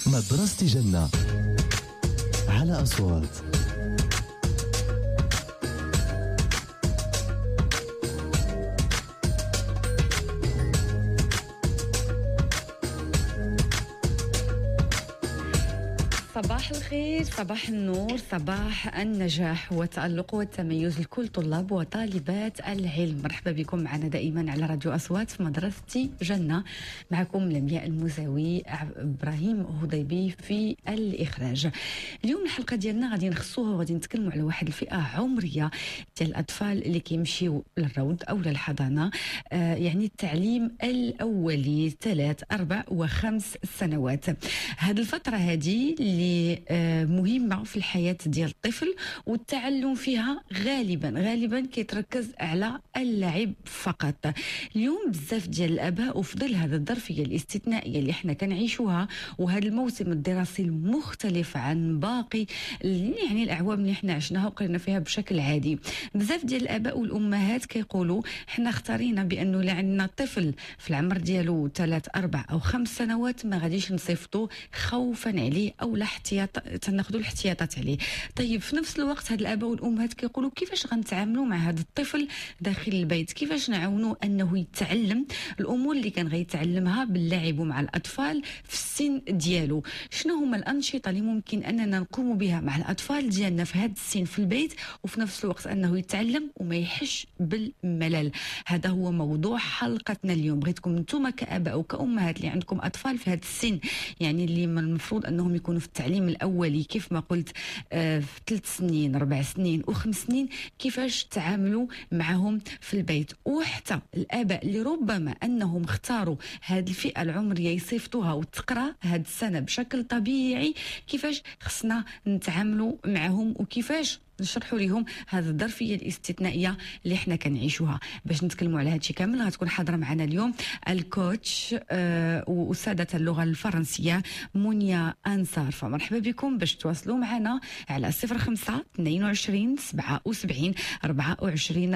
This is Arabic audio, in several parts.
مدرسة جنة على أصوات. صباح الخير، صباح النور، صباح النجاح والتألق والتميز لكل طلاب وطالبات العلم. مرحبا بكم معنا دائما على راديو أصوات في مدرسة جنة. معكم لمياء المزاوي، إبراهيم هضيبي في الإخراج. اليوم الحلقة ديالنا غادي نخصوها وغادي نتكلموا على واحد الفئة عمرية ديال الأطفال اللي كيمشيو للروض أو للحضانة، يعني التعليم الأولي 3 4 و5 سنوات. هذه الفترة هذه اللي مهمة في الحياة ديال الطفل، والتعلم فيها غالبا كيتركز على اللعب فقط. اليوم بزاف ديال الآباء وفضل هذا الظرفية الاستثنائية اللي احنا كنعيشوها، وهذا الموسم الدراسي المختلف عن باقي يعني الأعوام اللي احنا عشناها وقرينا فيها بشكل عادي. بزاف ديال الآباء والأمهات كيقولوا احنا اختارينا بأنه لا عندنا طفل في العمر ديالو 3 4 أو 5 سنوات ما غاديش نصيفطو خوفا عليه أو لا تناخذوا الاحتياطات عليه. طيب في نفس الوقت هاد الآباء والأمهات كيقولوا كيفاش غنتعاملوا مع هذا الطفل داخل البيت، كيفاش نعاونوا أنه يتعلم الأمور اللي كان غيتعلمها باللعب مع الأطفال في السن ديالو. شنو هما الأنشطة اللي ممكن أننا نقوم بها مع الأطفال ديالنا في هذا السن في البيت، وفي نفس الوقت أنه يتعلم وما يحش بالملل. هذا هو موضوع حلقتنا اليوم. بغيتكم انتم كآباء وكأمهات اللي عندكم أطفال في هذا السن، يعني اللي من المفروض أنهم يكونوا في التعليم الأولي كيف ما قلت في 3 سنين 4 سنين و5 سنين، كيفاش تعاملوا معهم في البيت. وحتى الآباء اللي ربما أنهم اختاروا هذه الفئة العمرية يصيفطوها وتقرأ هذه السنة بشكل طبيعي، كيفاش خصنا نتعاملوا معهم وكيفاش نشرحوا لهم هذه الظرفيه الاستثنائيه اللي احنا كنعيشوها. باش نتكلموا على هذا الشيء كامل غتكون حاضره معنا اليوم الكوتش واستاذه اللغه الفرنسيه منيا انصار. فمرحبا بكم. باش تواصلوا معنا على 05 22 77 24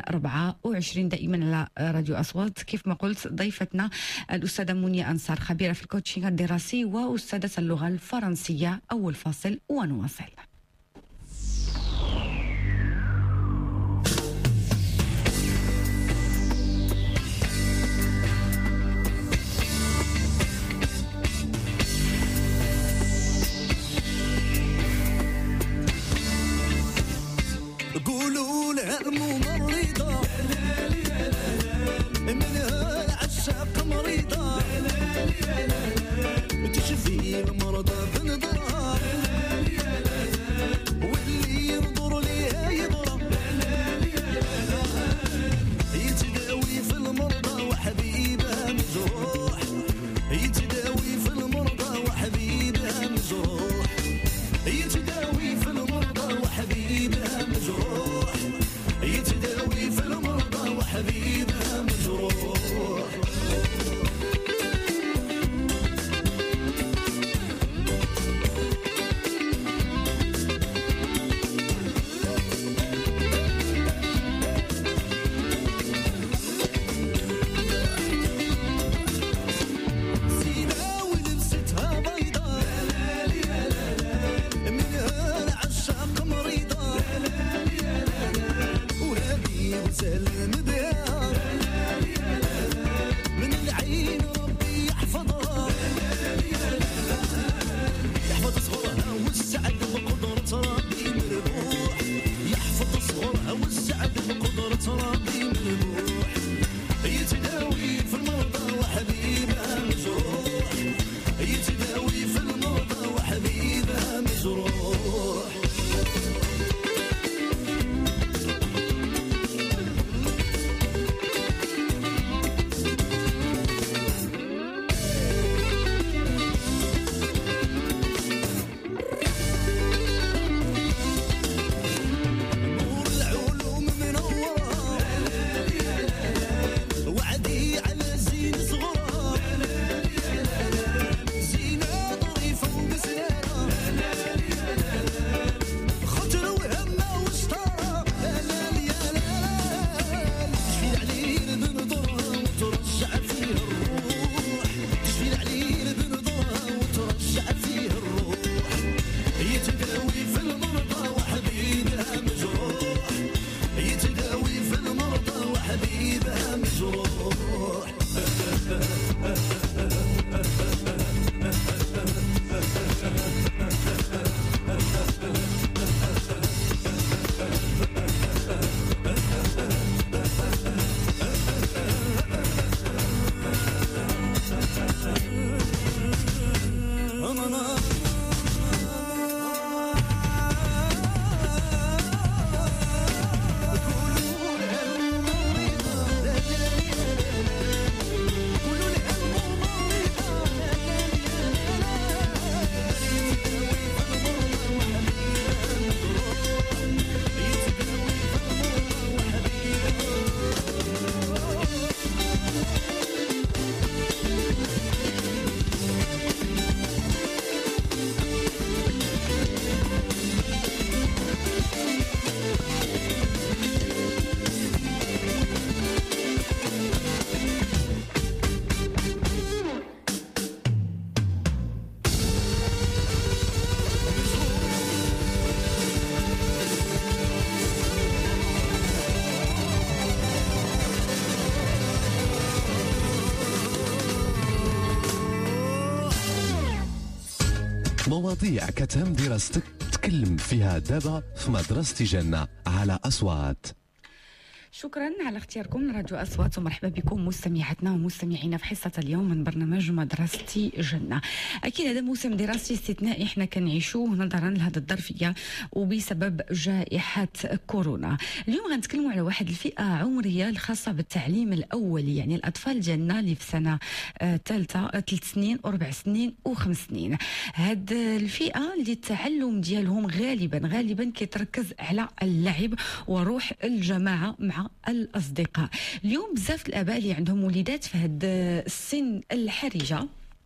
24 دائما على راديو اصوات. كيف ما قلت ضيفتنا الاستاذه منيا انصار، خبيره في الكوتشنج الدراسي واستاذه اللغه الفرنسيه. اول فاصل ونواصل. قولوا لها الممرضة منها العشاق مريضة تشفي المرضى بنظرها واللي ينظر ليها يضرب يتداوي في المرضى وحبيبها مجروح يتداوي في المرضى وحبيبها مجروح يتداوي في المرضى وحبيبها مجروح يتداوي في المرضى وحبيبها مجروح. مواضيع كتهم دراستك تكلم فيها دابا في مدرسة جنة على أصوات. شكرا على اختياركم راديو أصوات، ومرحبا بكم مستمعاتنا ومستمعينا في حصة اليوم من برنامج مدرستي جنة. أكيد هذا موسم دراسي استثنائي احنا كنعيشوه نظرا لهذه الظرفية وبسبب جائحة كورونا. اليوم غنتكلموا على واحد الفئة عمرية الخاصة بالتعليم الأولي، يعني الأطفال ديالنا اللي في سنة ثالثة 3 سنين و4 سنين و5 سنين. هاد الفئة اللي التعلم ديالهم غالبا كيتركز على اللعب وروح الجماعة مع الأصدقاء. اليوم بزاف الآباء اللي عندهم وليدات في هاد السن الحرجة،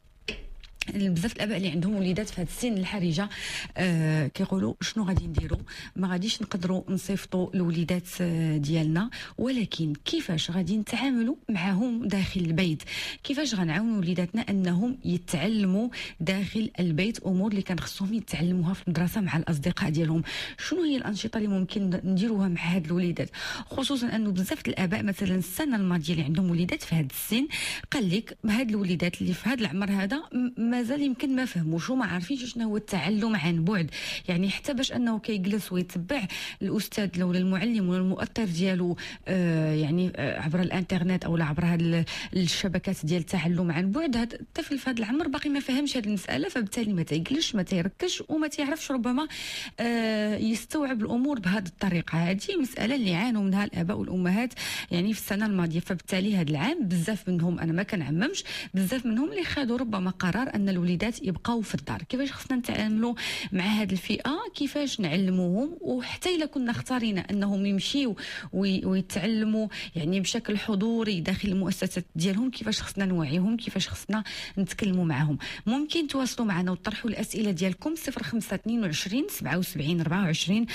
بزاف الاباء اللي عندهم وليدات في هذا السن الحرجه كيقولوا شنو غادي نديروا، ما غاديش نقدروا نصيفطوا الوليدات ديالنا، ولكن كيفاش غادي نتعاملوا معهم داخل البيت، كيفاش غنعاونوا وليداتنا انهم يتعلموا داخل البيت امور اللي كان خصهم يتعلموها في المدرسه مع الاصدقاء ديالهم. شنو هي الانشطه اللي ممكن نديروها مع هاد الوليدات، خصوصا انه بزاف الاباء مثلا السنه الماضيه اللي عندهم وليدات في هذا السن قال لك هاد الوليدات اللي في هذا العمر هذا مازال يمكن ما فهموش وما عارفينش شنو هو التعلم عن بعد، يعني حتى باش انه كيجلس ويتبع الاستاذ ولا المعلم ولا المؤطر ديالو يعني عبر الانترنت او عبر هاد الشبكات ديال التعلم عن بعد، هذا الطفل في هذا العمر باقي ما فهمش هذه المساله، فبالتالي ما تيجلش ما تيركش وما تيعرفش ربما يستوعب الامور بهذه الطريقه. هذه مساله اللي عانوا منها الاباء والامهات يعني في السنه الماضيه، فبالتالي هذا العام بزاف منهم، انا ما كنعممش، بزاف منهم اللي خدوا ربما قرار ان الوليدات يبقاو في الدار. كيفاش خصنا نتعاملوا مع هذه الفئه، كيفاش نعلموهم، وحتى الا كنا اختارينا انهم يمشيوا ويتعلموا يعني بشكل حضوري داخل المؤسسات ديالهم، كيفاش خصنا نوعيهم، كيفاش خصنا نتكلموا معهم. ممكن تواصلوا معنا وتطرحوا الاسئله ديالكم 0522 77 24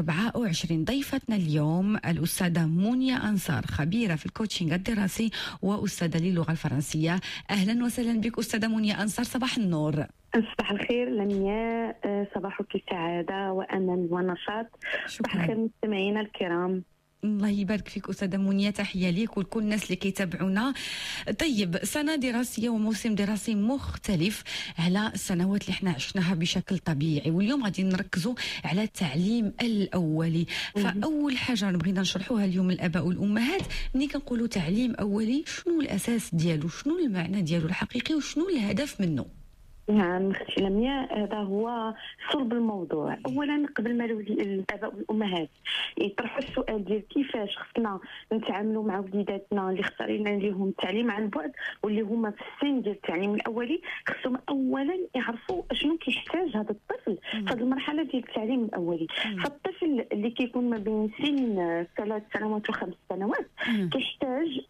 24. ضيفتنا اليوم الاستاذه مونيا انصار، خبيره في الكوتشنج الدراسي واستاذه للغه الفرنسيه. اهلا وسهلا بك استاذه مونيا انصار، صباح النور. صباح الخير لمياء، صباحك سعادة وأمل ونشاط. صباح الخير مستمعينا الكرام. الله يبارك فيك أستاذة مونيا، تحية ليك ولكل الناس اللي كيتابعونا. طيب، سنة دراسية وموسم دراسي مختلف على السنوات اللي احنا عشناها بشكل طبيعي، واليوم غادي نركزوا على التعليم الأولي. فأول حاجة بغينا نشرحوها اليوم الآباء والأمهات، ملي كنقولوا تعليم أولي شنو الأساس ديالو، شنو المعنى ديالو الحقيقي وشنو الهدف منه؟ نعم اختي لمياء، هذا هو صلب الموضوع. اولا قبل ما الاباء والامهات يطرحوا السؤال ديال كيفاش خصنا نتعاملوا مع وليداتنا اللي اختارينا لهم التعليم عن بعد واللي هما في السن ديال التعليم الاولي، خصهم اولا يعرفوا شنو كيحتاج هذا الطفل في هذه المرحله ديال التعليم الاولي. فالطفل اللي كيكون ما بين سن 3 سنوات و5 سنوات كيحتاج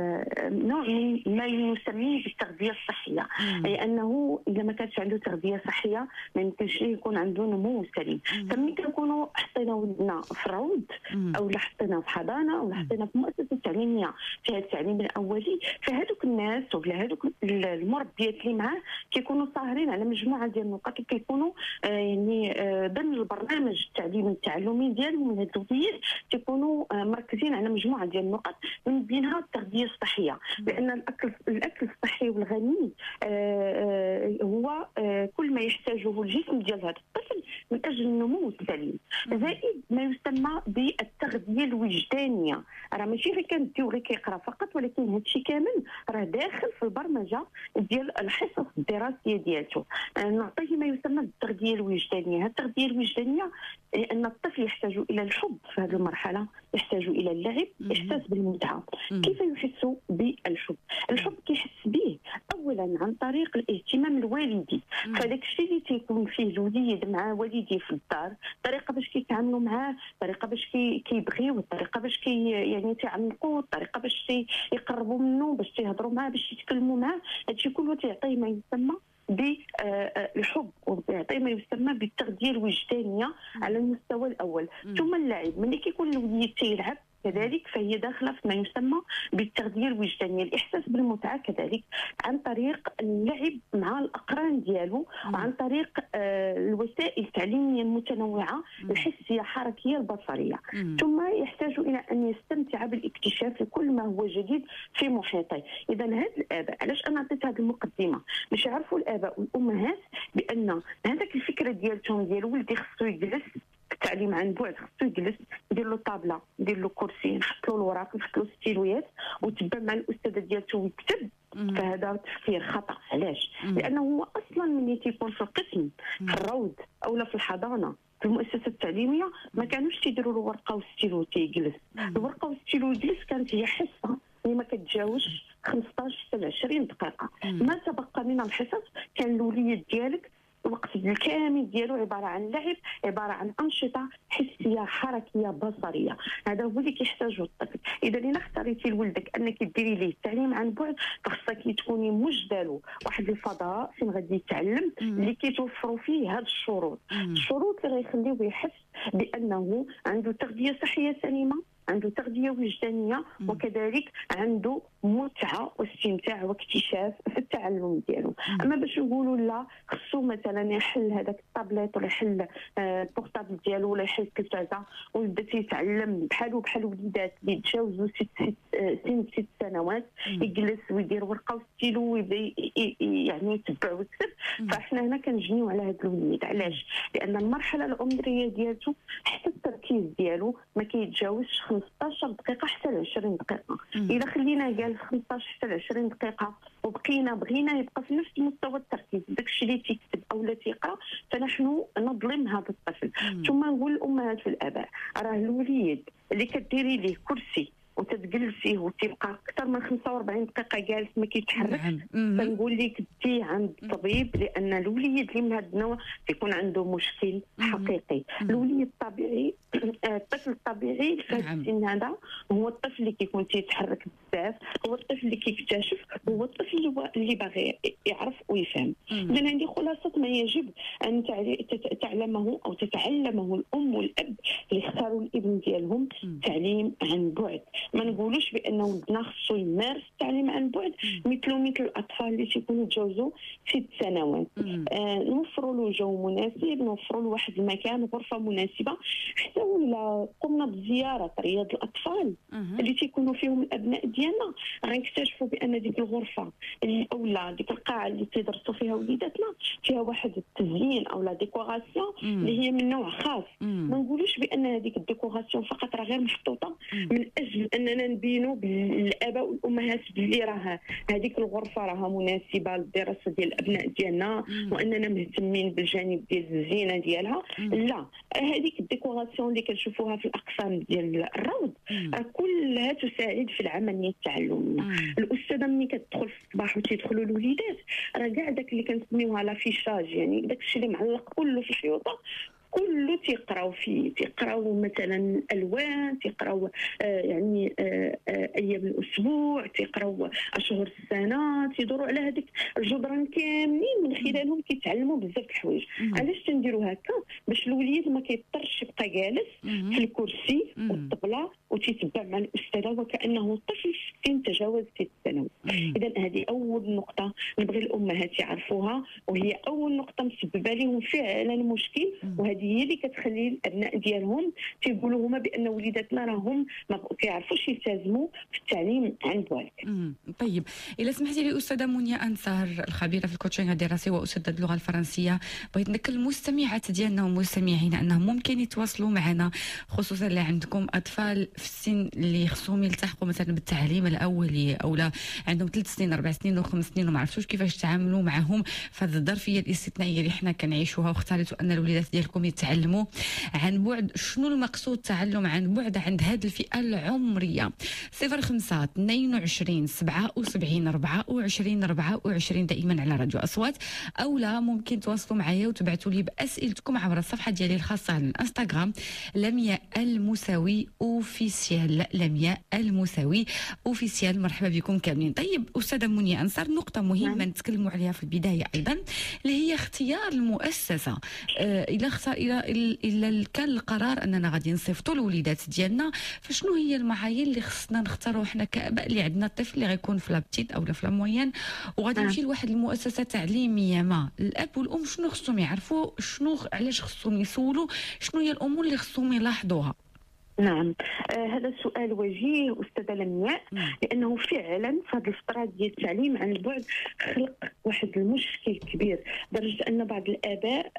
نوع من ما يسميه بالتغذيه الصحيه، اي انه اذا ما كانش عنده تغذيه صحيه ما يمكنش ليه يكون عنده نمو سليم. فملي كنكونوا حطينا ولدنا في الروض او حطينا في حضانه او حطينا في مؤسسه تعليميه فيها التعليم الاولي، فهذوك الناس ولا هذوك المربيات اللي معاه كيكونوا ساهرين على مجموعه ديال النقاط، وكيكونوا يعني ضمن البرنامج التعليمي التعلمي ديالهم من هاد الوليدات كيكونوا مركزين على مجموعه ديال النقاط من بينها التغذيه الصحيه، لان الاكل الصحي والغني هو كل ما يحتاجه الجسم ديال هذا الطفل من اجل النمو السليم، زائد ما يسمى بالتغذيه الوجدانيه. راه ماشي غير كنديو غير كيقرا فقط، ولكن هذا الشيء كامل راه داخل في البرمجه ديال الحصص الدراسيه ديالته. نعطيه ما يسمى بالتغذيه الوجدانيه. هذه التغذيه الوجدانيه ان الطفل يحتاج الى الحب في هذه المرحله، يحتاج الى اللعب، يحتاج بالمتعه. كيف يحس بالحب؟ الحب كيحس به اولا عن طريق الاهتمام الوالدي، فداك الشيء اللي تيكون فيه الوليد مع والديه في الدار، الطريقه باش كيتعاملوا معاه، الطريقه باش كيبغيو، الطريقه باش يعني تيعمقوا، الطريقه باش يقربوا منه، باش يهضروا معاه، باش يتكلموا معاه، هادشي كله تيعطيه ما يسمى بالحب ويعطي ما يسمى بالتغذيه الوجدانيه على المستوى الاول. ثم اللعب، ملي كيكون الوليد تيلعب كذلك فهي داخله في ما يسمى بالتغذيه الوجدانيه. الاحساس بالمتعه كذلك عن طريق اللعب مع الاقران ديالو، وعن طريق الوسائل التعليميه المتنوعه الحسيه الحركيه البصريه. ثم يحتاج الى ان يستمتع بالاكتشاف لكل ما هو جديد في محيطه. اذا هاد الاباء، علاش انا عطيت هذه المقدمه؟ باش يعرفوا الاباء والامهات بان هذاك الفكره ديال ولدي خصو يجلس التعليم عن بعد، خصو يجلس ندير له طابله، ندير له كرسي، نحط له الوراق، نحط له ستيلويات وتبع مع الاستاذه ديالته ويكتب. فهذا تفكير خطا. علاش؟ لانه هو اصلا ملي تيكون في القسم في الروض اولا في الحضانه في المؤسسه التعليميه ما كانوش تيديروا له ورقه وستيلو تيجلس. الورقه وستيلو يجلس كانت هي حصه اللي ما كتجاوزش 15 حتى 20 دقيقه. ما تبقى من الحصص كان الوليد ديالك الوقت الكامل ديالو عباره عن لعب، عباره عن انشطه حسيه حركيه بصريه. هذا هو اللي كيحتاجه الطفل. اذا الا اختاريتي لولدك انك ديري ليه التعليم عن بعد فخصك تكوني مجدلو واحد الفضاء فين غادي يتعلم اللي كيتوفروا فيه هاد الشروط. الشروط اللي غيخليوه يحس بانه عنده تغذيه صحيه سليمه، عنده تغذية وجدانية، وكذلك عنده متعة واستمتاع واكتشاف في التعلم ديالو. أما باش نقولوا لا خصو مثلا يحل هذاك الطابليت ولا يحل البورطابل ديالو ولا يحل التلفازة ويبدا تيتعلم بحالو بحال وليدات اللي تجاوزوا سن 6 سنوات يجلس ويدير ورقة وستيلو ويبدا يعني يتبع ويكتب. فاحنا هنا كنجنيو على هذا الوليد. علاش؟ لأن المرحلة العمرية ديالته حتى التركيز ديالو ما كيتجاوزش 15 دقيقة حتى 20 دقيقة. إذا خلينا جالس 15 حتى 20 دقيقة بغينا يبقى في نفس مستوى التركيز داكشي اللي تيكتب أو لا تيقرا، فنحن نظلم هذا الطفل. ثم نقول الأمهات والآباء راه الوليد اللي كديري ليه كرسي وتتجلسيه وتبقى اكثر من 45 دقيقه جالس ما كيتحركش، فنقول لك ديه عند الطبيب. لان الوليد اللي من هذا النوع تيكون عنده مشكل حقيقي. الوليد الطبيعي الطفل الطبيعي في هذا السن هذا هو الطفل اللي كيكون تيتحرك بزاف، هو الطفل اللي كيكتشف، هو الطفل اللي باغي يعرف ويفهم. اذا عندي خلاصه ما يجب ان تعلمه او تتعلمه الام والاب اللي اختاروا الابن ديالهم تعليم عن بعد. ما نقولوش بان ولدنا خصو يمارس التعليم عن بعد مثل الاطفال اللي تيكونوا تجاوزوا 6 سنوات. نوفروا له جو مناسب، نوفروا له واحد المكان غرفه مناسبه. حتى ولا قمنا بزياره رياض الاطفال اللي تيكونوا فيهم الابناء ديالنا غنكتشفوا بان ديك الغرفه اولا ديك القاعه اللي تيدرسوا فيها وليداتنا فيها واحد التزيين او لا ديكوراسيون اللي هي من نوع خاص. ما نقولوش بان هذيك الديكوراسيون فقط راه غير محطوطه من اجل اننا نبينوا بالاباء والامهات باللي راه هذيك الغرفه راها مناسبه للدراسه ديال الابناء ديالنا واننا مهتمين بالجانب ديال الزينه ديالها. لا، هذيك الديكوراسيون اللي كنشوفوها في الاقسام ديال الروض كلها تساعد في العمليه التعلميه. الاستاذه ملي كتدخل في الصباح وتيدخلوا الوليدات راه كاع داك اللي كنسميوها لافيشاج، يعني داك الشيء اللي معلق كله في الحيوطه كله تيقراو فيه، تيقراو مثلا الالوان، تيقراو يعني ايام الاسبوع، تيقراو اشهر السنه، تيدوروا على هذيك الجدران كاملين من خلالهم كيتعلموا بزاف د الحوايج. علاش تنديروا هكا؟ باش الوليد ما كيضطرش يبقى جالس في الكرسي والطبله وتيتبع مع الاستاذه وكانه طفل في سن تجاوز 6 سنوات. اذا هذه اول نقطه نبغي الامهات يعرفوها، وهي اول نقطه مسببه لهم فعلا مشكل، وهذه هي اللي كتخلي الابناء ديالهم تيقولوا هما بان وليداتنا راهم ما كيعرفوش يلتزموا في التعليم عن بعد. طيب، الا سمحتي لي استاذه منيا انصار الخبيره في الكوتشينغ الدراسي واستاذه اللغه الفرنسيه، بغيت نذكر المستمعات ديالنا ومستمعينا انهم ممكن يتواصلوا معنا، خصوصا اللي عندكم اطفال في السن اللي خصهم يلتحقوا مثلا بالتعليم الاولي او لا عندهم 3 سنين 4 سنين و5 سنين وما عرفتوش كيفاش تعاملوا معهم في هذه الظرفيه الاستثنائيه اللي حنا كنعيشوها، واختاريتوا ان الوليدات ديالكم يتعلموا عن بعد. شنو المقصود تعلم عن بعد عند هذه الفئه العمريه؟ 05 22 77 24 24 دائما على راديو اصوات، او لا ممكن تواصلوا معايا وتبعتوا لي باسئلتكم عبر الصفحه ديالي الخاصه على الانستغرام لمياء المساوي اوفيسيال، لمياء المساوي اوفيسيال. مرحبا بكم كاملين. طيب استاذه منيا انصار، نقطه مهمه نتكلموا عليها في البدايه ايضا اللي هي اختيار المؤسسه. الى كان القرار اننا غادي نصيفطوا الوليدات ديالنا، فشنو هي المعايير اللي خصنا نختاروا حنا كاباء اللي عندنا الطفل اللي غيكون في لابتيت او في لامويان وغادي يمشي لواحد المؤسسه تعليميه؟ ما الاب والام شنو خصهم يعرفوا، علاش خصهم يسولوا، شنو هي الامور اللي خصهم يلاحظوها؟ نعم، هذا السؤال وجيه أستاذة لمياء، لأنه فعلا في هذه الفترة ديال التعليم عن البعد خلق واحد المشكل كبير، لدرجة أن بعض الآباء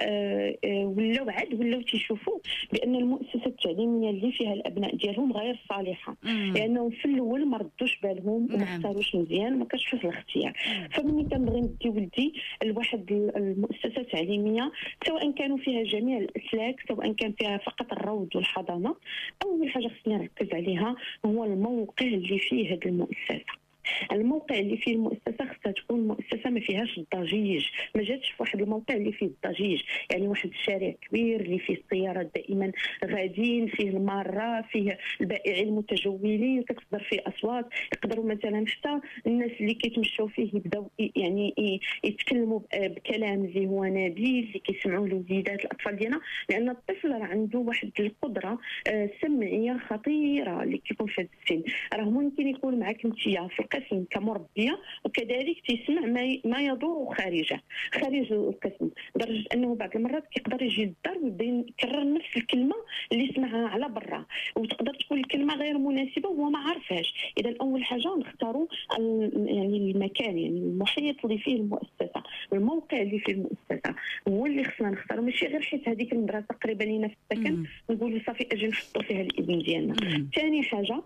ولاو تيشوفوا بأن المؤسسة التعليمية اللي فيها الأبناء ديالهم غير صالحة، لأنهم في الأول ما ردوش بالهم وما اختاروش مزيان وما كانش فيه الاختيار. فمني كنبغي ندي ولدي لواحد المؤسسة التعليمية سواء كانوا فيها جميع الأسلاك، سواء كان فيها فقط الروض والحضانة، أول حاجة خصني نركز عليها هو الموقع اللي فيه هذه المؤسسة. الموقع اللي فيه المؤسسه خصها تكون مؤسسه ما فيهاش الضجيج، ما جاتش في واحد الموقع اللي فيه الضجيج، يعني واحد الشارع كبير اللي فيه السيارات دائما غاديين، فيه الماره، فيه البائعين المتجولين، كتصدر فيه اصوات، يقدروا مثلا حتى الناس اللي كيتمشوا فيه يبداو يعني يتكلموا بكلام اللي هو نبيل اللي كيسمعوا الوليدات الاطفال ديالنا، لان الطفل راه عنده واحد القدره سمعيه خطيره اللي كيكون في هذا السن، راه ممكن يكون معك انت في القسم كمربيه وكذلك تسمع ما يدور خارج القسم، لدرجه انه بعض المرات كيقدر يجي للدار ويبدا يكرر نفس الكلمه اللي سمعها على برا، وتقدر تكون الكلمه غير مناسبه وهو ما عارفهاش. اذا اول حاجه نختاروا يعني المكان، يعني المحيط اللي فيه المؤسسه، الموقع اللي فيه المؤسسه هو اللي خصنا نختاروا، ماشي غير حيت هذيك المدرسه قريبه لينا في السكن نقولوا صافي اجي نحطوا فيها الابن ديالنا. ثاني حاجه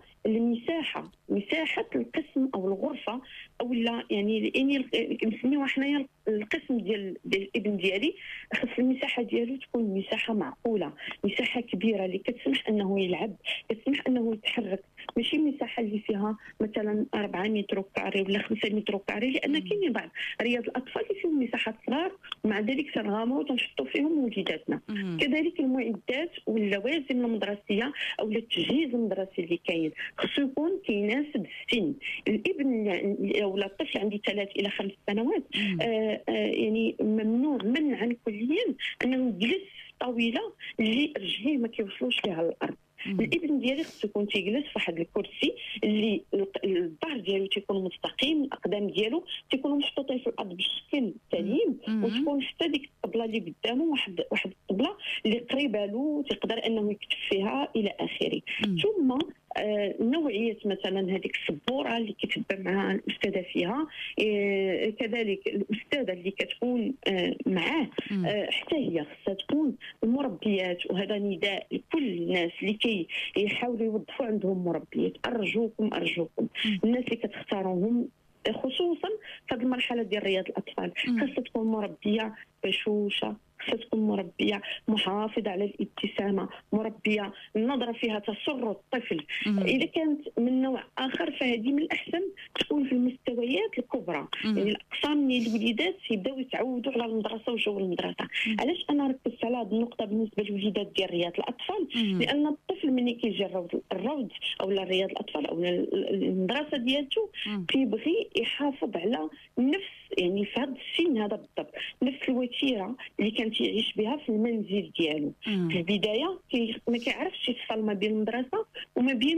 مساحه القسم او الغرفه، او لا يعني كنسميوها حنايا القسم ديال الابن ديالي، خص المساحه ديالو تكون مساحه معقوله، مساحه كبيره اللي كتسمح انه يلعب، كتسمح انه يتحرك، ماشي مساحه اللي فيها مثلا 4 متر كاري ولا 5 متر كاري، لان كاينين بعض رياض الاطفال اللي فيهم مساحات صغار ومع ذلك تنغامروا تنحطوا فيهم وليداتنا. كذلك المعدات واللوازم المدرسيه او التجهيز المدرسي اللي كاين خصو يكون كيناسب السن. الابن ولا الطفل عنده 3 إلى 5 سنوات يعني ممنوع منعا كليا انه يجلس في طاوله اللي رجليه ما كيوصلوش لها الارض. الابن ديالي خصو يكون تيجلس في واحد الكرسي اللي الظهر ديالو تيكون مستقيم، الاقدام ديالو تيكونوا محطوطين في الارض بشكل سليم، وتكون حتى ديك الطبله اللي قدامه واحد الطبله اللي قريبه له تقدر انه يكتب فيها الى اخره. ثم نوعيه مثلا هذيك السبوره اللي كتبع معها الاستاذه فيها، كذلك الاستاذه اللي كتكون معاه حتى هي خصها تكون المربيات، وهذا نداء لكل الناس اللي كيحاولوا يوظفوا عندهم مربيات، ارجوكم الناس اللي كتختاروهم خصوصا في هذه المرحله ديال رياض الاطفال خاصها تكون مربيه بشوشه، خاصها تكون مربيه محافظه على الابتسامه، مربيه النظره فيها تسر الطفل. اذا كانت من نوع اخر فهذه من الاحسن تكون في المستويات الكبرى، يعني الاقسام ديال الوليدات يبداو يتعودوا على المدرسه وجو المدرسه. علاش انا ركزت على هذه النقطه بالنسبه للوليدات ديال رياض الاطفال؟ لان الطفل ملي كيجي الروض او رياض الاطفال او المدرسه ديالته كيبغي يحافظ على نفس، يعني في هذا السن هذا بالضبط نفس الوتيره اللي كان تيعيش بها في المنزل ديالو. في البدايه ما كيعرفش يفصل ما بين المدرسه وما بين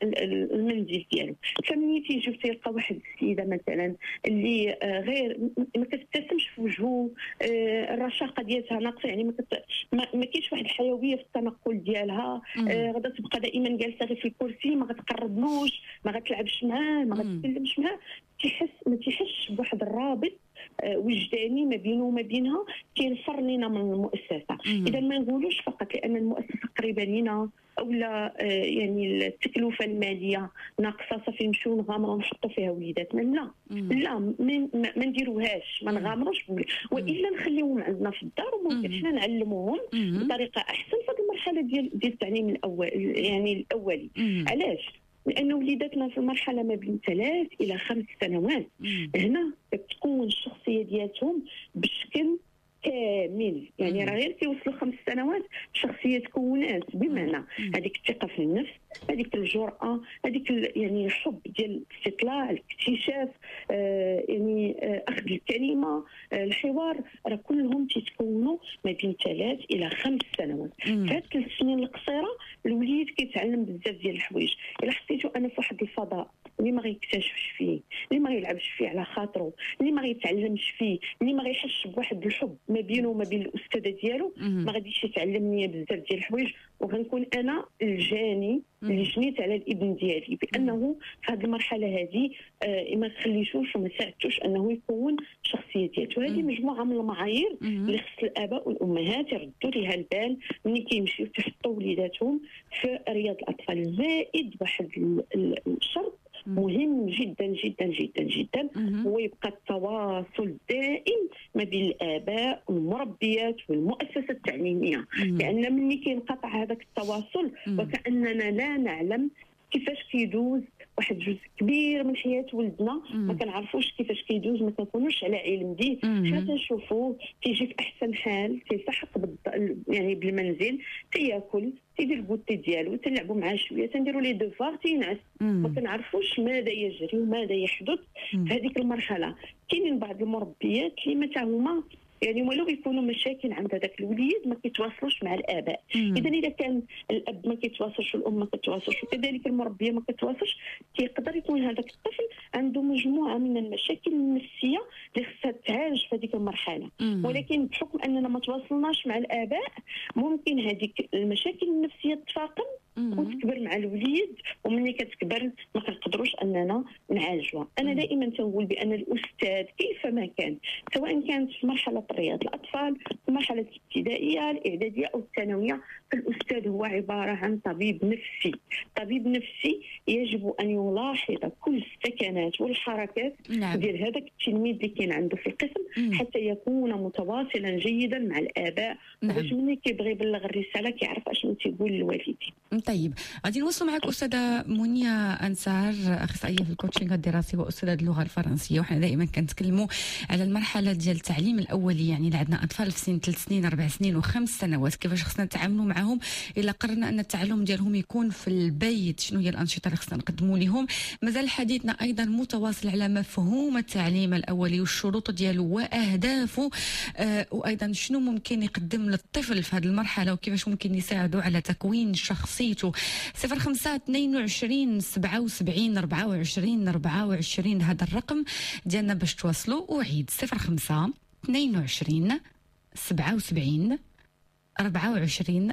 المنزل ديالو، فملي تيجي تلقى واحد السيده مثلا اللي غير ما كتبتسمش في وجهه، الرشاقه ديالها ناقصه، يعني ما كاينش واحد الحيويه في التنقل ديالها، غادا تبقى دائما جالسه غير في الكرسي، ما غتقربلوش، ما غتلعبش معاه، ما غتكلمش معاه، ما تيحسش بواحد الرابط وجداني ما بينه وما بينها كينفر لينا من المؤسسه. اذا ما نقولوش فقط لان المؤسسه قريبه لينا او لا يعني التكلفه الماليه ناقصه صافي نمشيو نغامروا نحطوا فيها وليداتنا، لا ما نديروهاش، ما نغامروش، والا نخليوهم عندنا في الدار وممكن حنا نعلموهم بطريقه احسن في هذه المرحله ديال التعليم الاول، يعني الاولي. علاش؟ لأن وليداتنا في المرحلة ما بين 3 إلى 5 سنوات هنا كتكون الشخصية ديالتهم بشكل كامل. يعني راه غير كيوصلوا 5 سنوات الشخصيه تكونات، بمعنى هذيك الثقه في النفس، هذيك الجرأه، هذيك يعني الحب ديال الاستطلاع، الاكتشاف، يعني اخذ الكلمه، الحوار، راه كلهم تيتكونوا ما بين 3 إلى 5 سنوات. في هاد 3 سنين القصيره الوليد كيتعلم بزاف ديال الحوايج. الا حسيتو انا في واحد الفضاء اللي ما غيكتشفش فيه، اللي ما غيلعبش فيه على خاطره، اللي ما غيتعلمش فيه، اللي ما غيحسش بواحد الحب ما بينه وما بين الاستاذه ديالو، ما غاديش يتعلمني بزاف ديال الحوايج، وغنكون انا الجاني اللي جنيت على الابن ديالي، بانه في هذه المرحله هذه ما خليتوش وما ساعدتوش انه يكون شخصيه ديالته. هذه مجموعه من المعايير اللي خص الاباء والامهات يردوا ليها البال ملي كيمشيو تحطوا وليداتهم في رياض الاطفال. زائد واحد الشرط مهم جدا جدا جدا جدا، هو يبقى التواصل دائم ما بين الآباء والمربيات والمؤسسة التعليمية، لأن ملي كينقطع هذاك التواصل وكأننا لا نعلم كيفاش كيدوز واحد جزء كبير من حياه ولدنا، ما كنعرفوش كيفاش كيدوز، ما كنكونوش على علم به. حتى نشوفوه كيجي في احسن حال، تيلتحق يعني بالمنزل، تياكل، تيدير البوتي ديالو، تنلعبوا معاه شويه، تنديروا لي دوفار، تينعس، ما كنعرفوش ماذا يجري وماذا يحدث في هذيك المرحله. كاينين بعض المربيات اللي متى هما يعني ولو يكونوا مشاكل عند هذاك الوليد ما كيتواصلوش مع الاباء. اذا كان الاب ما كيتواصلش والام ما كتواصلش وكذلك المربيه ما كتواصلش، كيقدر يكون هذاك الطفل عنده مجموعه من المشاكل النفسيه اللي خصها تعالج في هذيك المرحله. ولكن بحكم اننا ما تواصلناش مع الاباء، ممكن هذيك المشاكل النفسيه تتفاقم وتكبر مع الوليد، ومني كتكبر ما كنقدروش اننا نعالجوها. انا دائما تنقول بان الاستاذ كيفما كان، سواء كانت في مرحله رياض الاطفال، في المرحله الابتدائيه، الاعداديه او الثانويه، فالاستاذ هو عباره عن طبيب نفسي. طبيب نفسي يجب ان يلاحظ كل السكنات والحركات ديال هذاك التلميذ اللي كاين عنده في القسم، حتى يكون متواصلا جيدا مع الاباء، باش ملي كيبغي يبلغ الرساله كيعرف اشنو تيقول للوالدين. طيب، غادي نوصلوا معك استاذه منيا انصار، اخصائيه في الكوتشينغ الدراسي واستاذه اللغه الفرنسيه. وحنا دائما كنتكلموا على المرحله ديال التعليم الاولي، يعني اللي عندنا اطفال في سن 3 سنين 4 سنين و5 سنوات، كيفاش خصنا نتعاملوا معهم الا قررنا ان التعلم ديالهم يكون في البيت، شنو هي الانشطه اللي خصنا نقدموا لهم. مازال حديثنا ايضا متواصل على مفهوم التعليم الاولي والشروط ديالو واهدافه، وايضا شنو ممكن يقدم للطفل في هذه المرحله وكيفاش ممكن يساعده على تكوين شخصيته. 05 22 77 24 24 هذا الرقم ديالنا باش تواصلوا. أعيد 05 22 77 24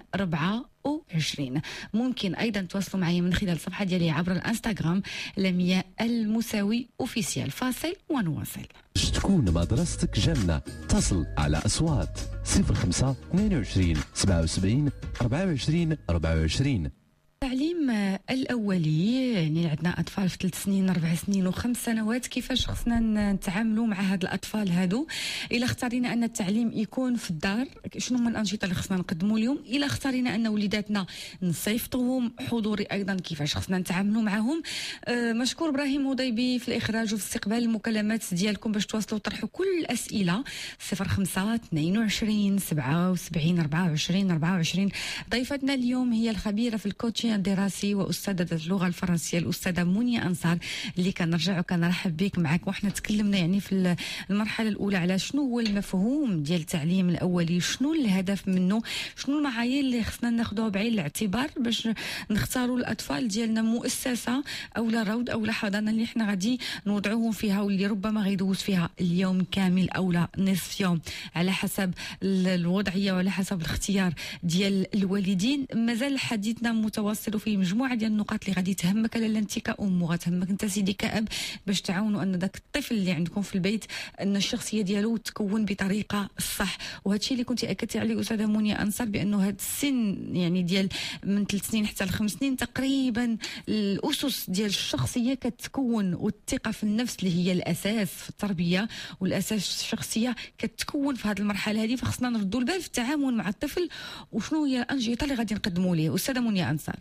24. ممكن ايضا تواصلوا معي من خلال الصفحه ديالي عبر الانستغرام لمياء المساوي اوفيسيال. فاصل ونواصل. تكون مدرستك جنة، اتصل على أصوات 05 22 77 24 24. التعليم الأولي يعني عندنا أطفال في 3 سنين 4 سنين و5 سنوات، كيفاش خصنا نتعاملوا مع هاد الأطفال هادو؟ إلا اختارينا أن التعليم يكون في الدار، شنو من الأنشطة اللي خصنا نقدموا لهم؟ إلا اختارينا أن وليداتنا نصيفطوهم حضوري أيضا، كيفاش خصنا نتعاملوا معهم؟ مشكور إبراهيم وضيبي في الإخراج وفي استقبال المكالمات ديالكم باش تواصلوا وطرحوا كل الأسئلة. 05 22 77 24 24. ضيفتنا اليوم هي الخبيرة في الكوتشينغ الدراسي واستاذه اللغه الفرنسيه الاستاذه منيا انصار، اللي كنرجع وكنرحب بك معك. وحنا تكلمنا يعني في المرحله الاولى على شنو هو المفهوم ديال التعليم الاولي، شنو الهدف منه، شنو المعايير اللي خصنا ناخذوها بعين الاعتبار باش نختاروا الاطفال ديالنا مؤسسه او لا روض او لا حضانه اللي حنا غادي نوضعوهم فيها، واللي ربما غيدوز فيها اليوم كامل او لا نصف يوم على حسب الوضعيه وعلى حسب الاختيار ديال الوالدين. مازال حديثنا متواصل وفي مجموعه ديال النقاط اللي غادي تهمك لا انت كأم وغتهمك انت سيدي كأب، باش تعاونوا ان داك الطفل اللي عندكم في البيت ان الشخصيه ديالو تكون بطريقه صح. وهذا الشيء اللي كنتي اكدتي عليه استاذه منيا انصار، بانه هذا السن يعني ديال من 3 سنين حتى ل5 سنين تقريبا الاسس ديال الشخصيه كتكون، والثقه في النفس اللي هي الاساس في التربيه والاساس الشخصيه كتكون في هذه المرحله هذه. فخصنا نردوا البال في التعامل مع الطفل وشنو هي الانشطه اللي غادي نقدموا ليه. استاذه منيا انصار.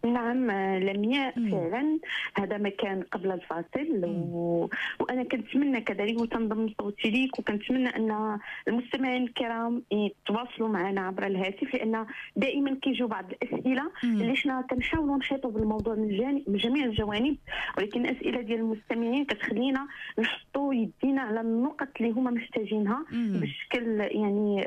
نعم لمياء فعلا هذا ما كان قبل الفاصل وانا كنتمنى كذلك وتنضم صوتي ليك وكنتمنى ان المستمعين الكرام يتواصلوا معنا عبر الهاتف لان دائما كيجوا بعض الاسئله اللي حنا كنحاولوا نحيطوا بالموضوع من جميع الجوانب، ولكن الاسئله ديال المستمعين كتخلينا نحطوا يدينا على النقط اللي هما محتاجينها بشكل يعني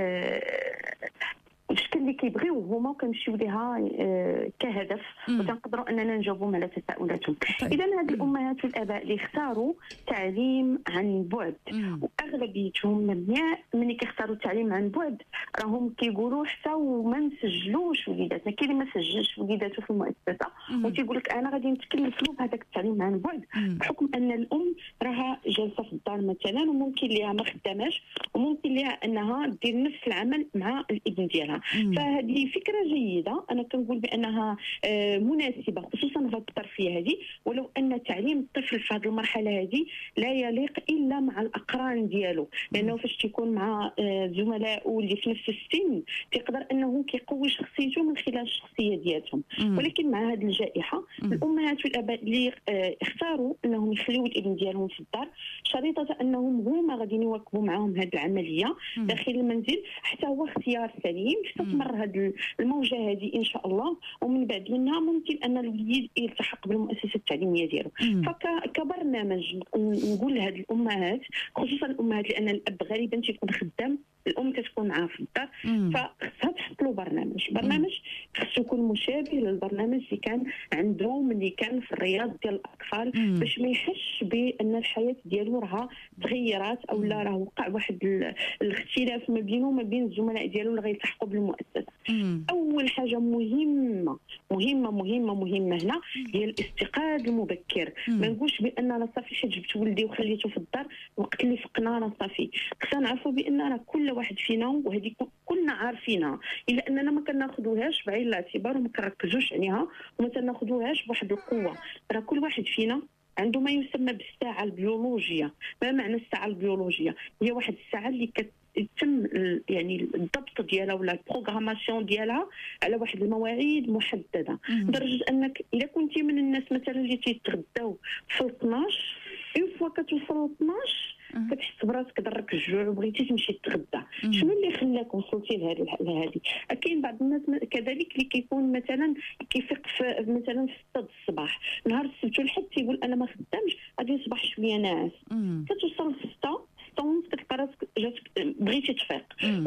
الشكل اللي كيبغيو هما وكنمشيو ليها كهدف وتنقدروا اننا نجاوبهم على تساؤلاتهم. اذا هاد الامهات والاباء اللي اختاروا تعليم عن بعد واغلبيتهم ملي كيختاروا التعليم عن بعد راهم كيقولوا حتى وما نسجلوش وليداتنا. كاين اللي ما سجلش وليداته في المؤسسه وتيقول لك انا غادي نتكلفوا بهذاك التعليم عن بعد بحكم ان الام راها جالسه في الدار مثلا وممكن ليها ما خداماش وممكن ليها انها دير نفس العمل مع الابن ديالها. فهذه فكره جيده، انا كنقول بانها مناسبه خصوصا في الطرفيه هذه، ولو ان تعليم الطفل في هذه المرحله هذه لا يليق الا مع الاقران ديالو، لانه فاش تيكون مع زملائه اللي في نفس السن تيقدر انه كيقوي شخصيته من خلال الشخصيه ديالهم. ولكن مع هذه الجائحه الامهات والاباء اللي اختاروا انهم يخليوا الابن ديالهم في الدار شريطه انهم هما غادي يواكبوا معهم هذه العمليه داخل المنزل حتى هو اختيار سليم تستمر هذه الموجه هذه ان شاء الله، ومن بعد منها ممكن ان الوليد يلتحق بالمؤسسه التعليميه ديالو. فكبرنامج نقول لهذه الامهات خصوصا الامهات لان الاب غالبا تيكون خدام، الام كتكون معاه في الدار، فخصها تحط له برنامج خصو يكون مشابه للبرنامج اللي كان عنده ملي كان في الرياض ديال الاطفال باش ما يحسش بان الحياه ديالو راها تغيرات او لا راه وقع واحد الاختلاف ما بينه وما بين الزملاء ديالو اللي غيلتحقوا بالمؤسسه. اول حاجه مهمه هنا هي الاستيقاظ المبكر. ما نقولش بان انا صافي حيت جبت ولدي وخليته في الدار وقت اللي فقنا راه صافي، خصنا نعرفوا بان راه كل واحد فينا وهذه كلنا عارفينها الا اننا ما كناخذوهاش بعين الاعتبار وما كنركزوش عليها وما كناخذوهاش بواحد القوه. راه كل واحد فينا عنده ما يسمى بالساعه البيولوجيه. ما معنى الساعه البيولوجيه؟ هي واحد الساعه اللي يتم يعني الضبط ديالها ولا البروغراماسيون ديالها على واحد المواعيد محدده، لدرجه انك الا كنتي من الناس مثلا اللي تيتغداو في 12 اون فوا كتوصل 12 كتحس براسك ضرك الجوع وبغيتي تمشي تتغدى. شنو اللي خلاك وصلتي لهذه؟ كاين بعض الناس كذلك اللي كيكون مثلا كيفيق مثلا في 6 الصباح نهار السبت والحد تيقول انا ما خدامش غادي نصبح شويه ناعس، كتوصل 6 ونص كتلقى راسك جاتك بغيتي تفيق،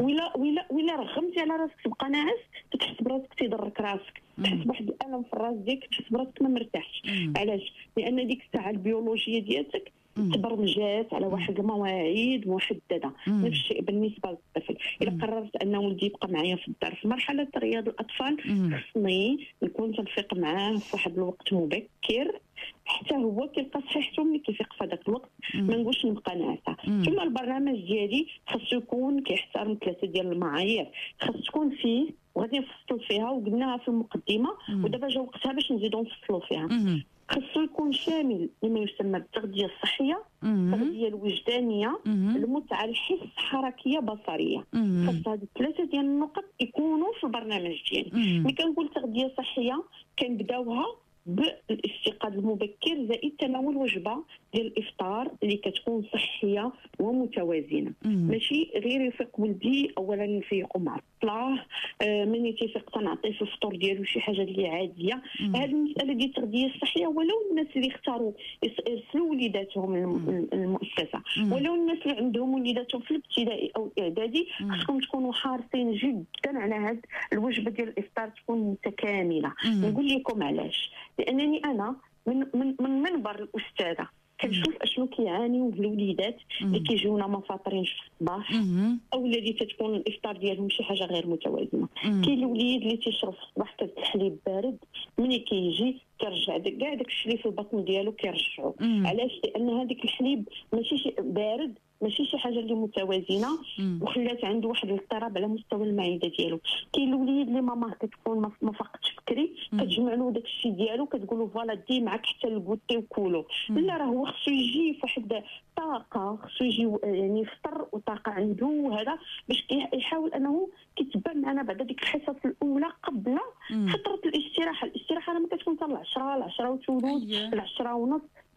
ولا رغمتي على راسك تبقى ناعس تحس براسك تيضرك راسك، تحس بواحد الالم في الراس ديالك، تحس براسك ما مرتاحش. علاش؟ لان ديك الساعه البيولوجيه ديالك تبرمجات على واحد المواعيد محدده. نفس الشيء بالنسبه للطفل. الا قررت ان ولدي يبقى معايا في الدار في مرحله رياض الاطفال خصني نكون تنفيق معاه في واحد الوقت مبكر حتى هو كيلقى صحيحته ملي كيفيق في هذاك الوقت، ما نقولش نبقى ناعسه. ثم البرنامج ديالي خاصو يكون كيحترم 3 ديال المعايير، خاص تكون فيه وغادي نفصلوا فيها وقلناها في المقدمه ودابا جا وقتها باش نزيدوا نفصلوا فيها. خاصو يكون شامل لما يسمى بالتغذيه الصحيه، التغذيه الوجدانيه، المتعه، الحس، حركيه، بصريه. خاص هذه 3 ديال النقط يكونوا في البرنامج ديالي. ملي كنقول تغذيه صحيه كنبداوها بالاستيقاظ المبكر زائد تناول وجبه ديال الافطار اللي كتكون صحيه ومتوازنه. ماشي غير يفيق ولدي اولا نفيقو مع الصلاه، من تيفيق تنعطيه في الفطور ديالو شي حاجه اللي عاديه. هذه المساله ديال التغذيه الصحيه ولو الناس اللي اختاروا يرسلوا وليداتهم للمؤسسه، ولو الناس اللي عندهم وليداتهم في الابتدائي او الاعدادي، خصكم تكونوا حارصين جدا على هذه الوجبه ديال الافطار تكون متكامله. نقول لكم علاش؟ لانني انا من منبر الاستاذه كنشوف اشنو كيعانيو الوليدات اللي كيجيونا ما فاطرينش في الصباح او اللي تتكون الافطار ديالهم شي حاجه غير متوازنه. كاين الوليد اللي تيشرب في الصباح كاس الحليب بارد، ملي كيجي كيرجع كاع داك الشيء اللي في البطن ديالو كيرجعو. علاش؟ لان هذيك الحليب ماشي شي بارد ماشي شي حاجه اللي متوازنه وخلات عنده واحد الاضطراب على مستوى المعده ديالو. كاين الوليد اللي ماماه كتكون ما فاقتش بكري كتجمع له داك الشيء ديالو كتقول له فوالا دي معك حتى الكوتي وكولو. لا راه هو خصو يجي في واحد طاقه، خصو يجي يعني يفطر وطاقه عنده هذا باش يحاول انه كيتبع معنا بعد ديك الحصص الاولى قبل فتره الاستراحه. الاستراحه راه ما كتكون حتى ل 10 وثلث ل 10 ونص.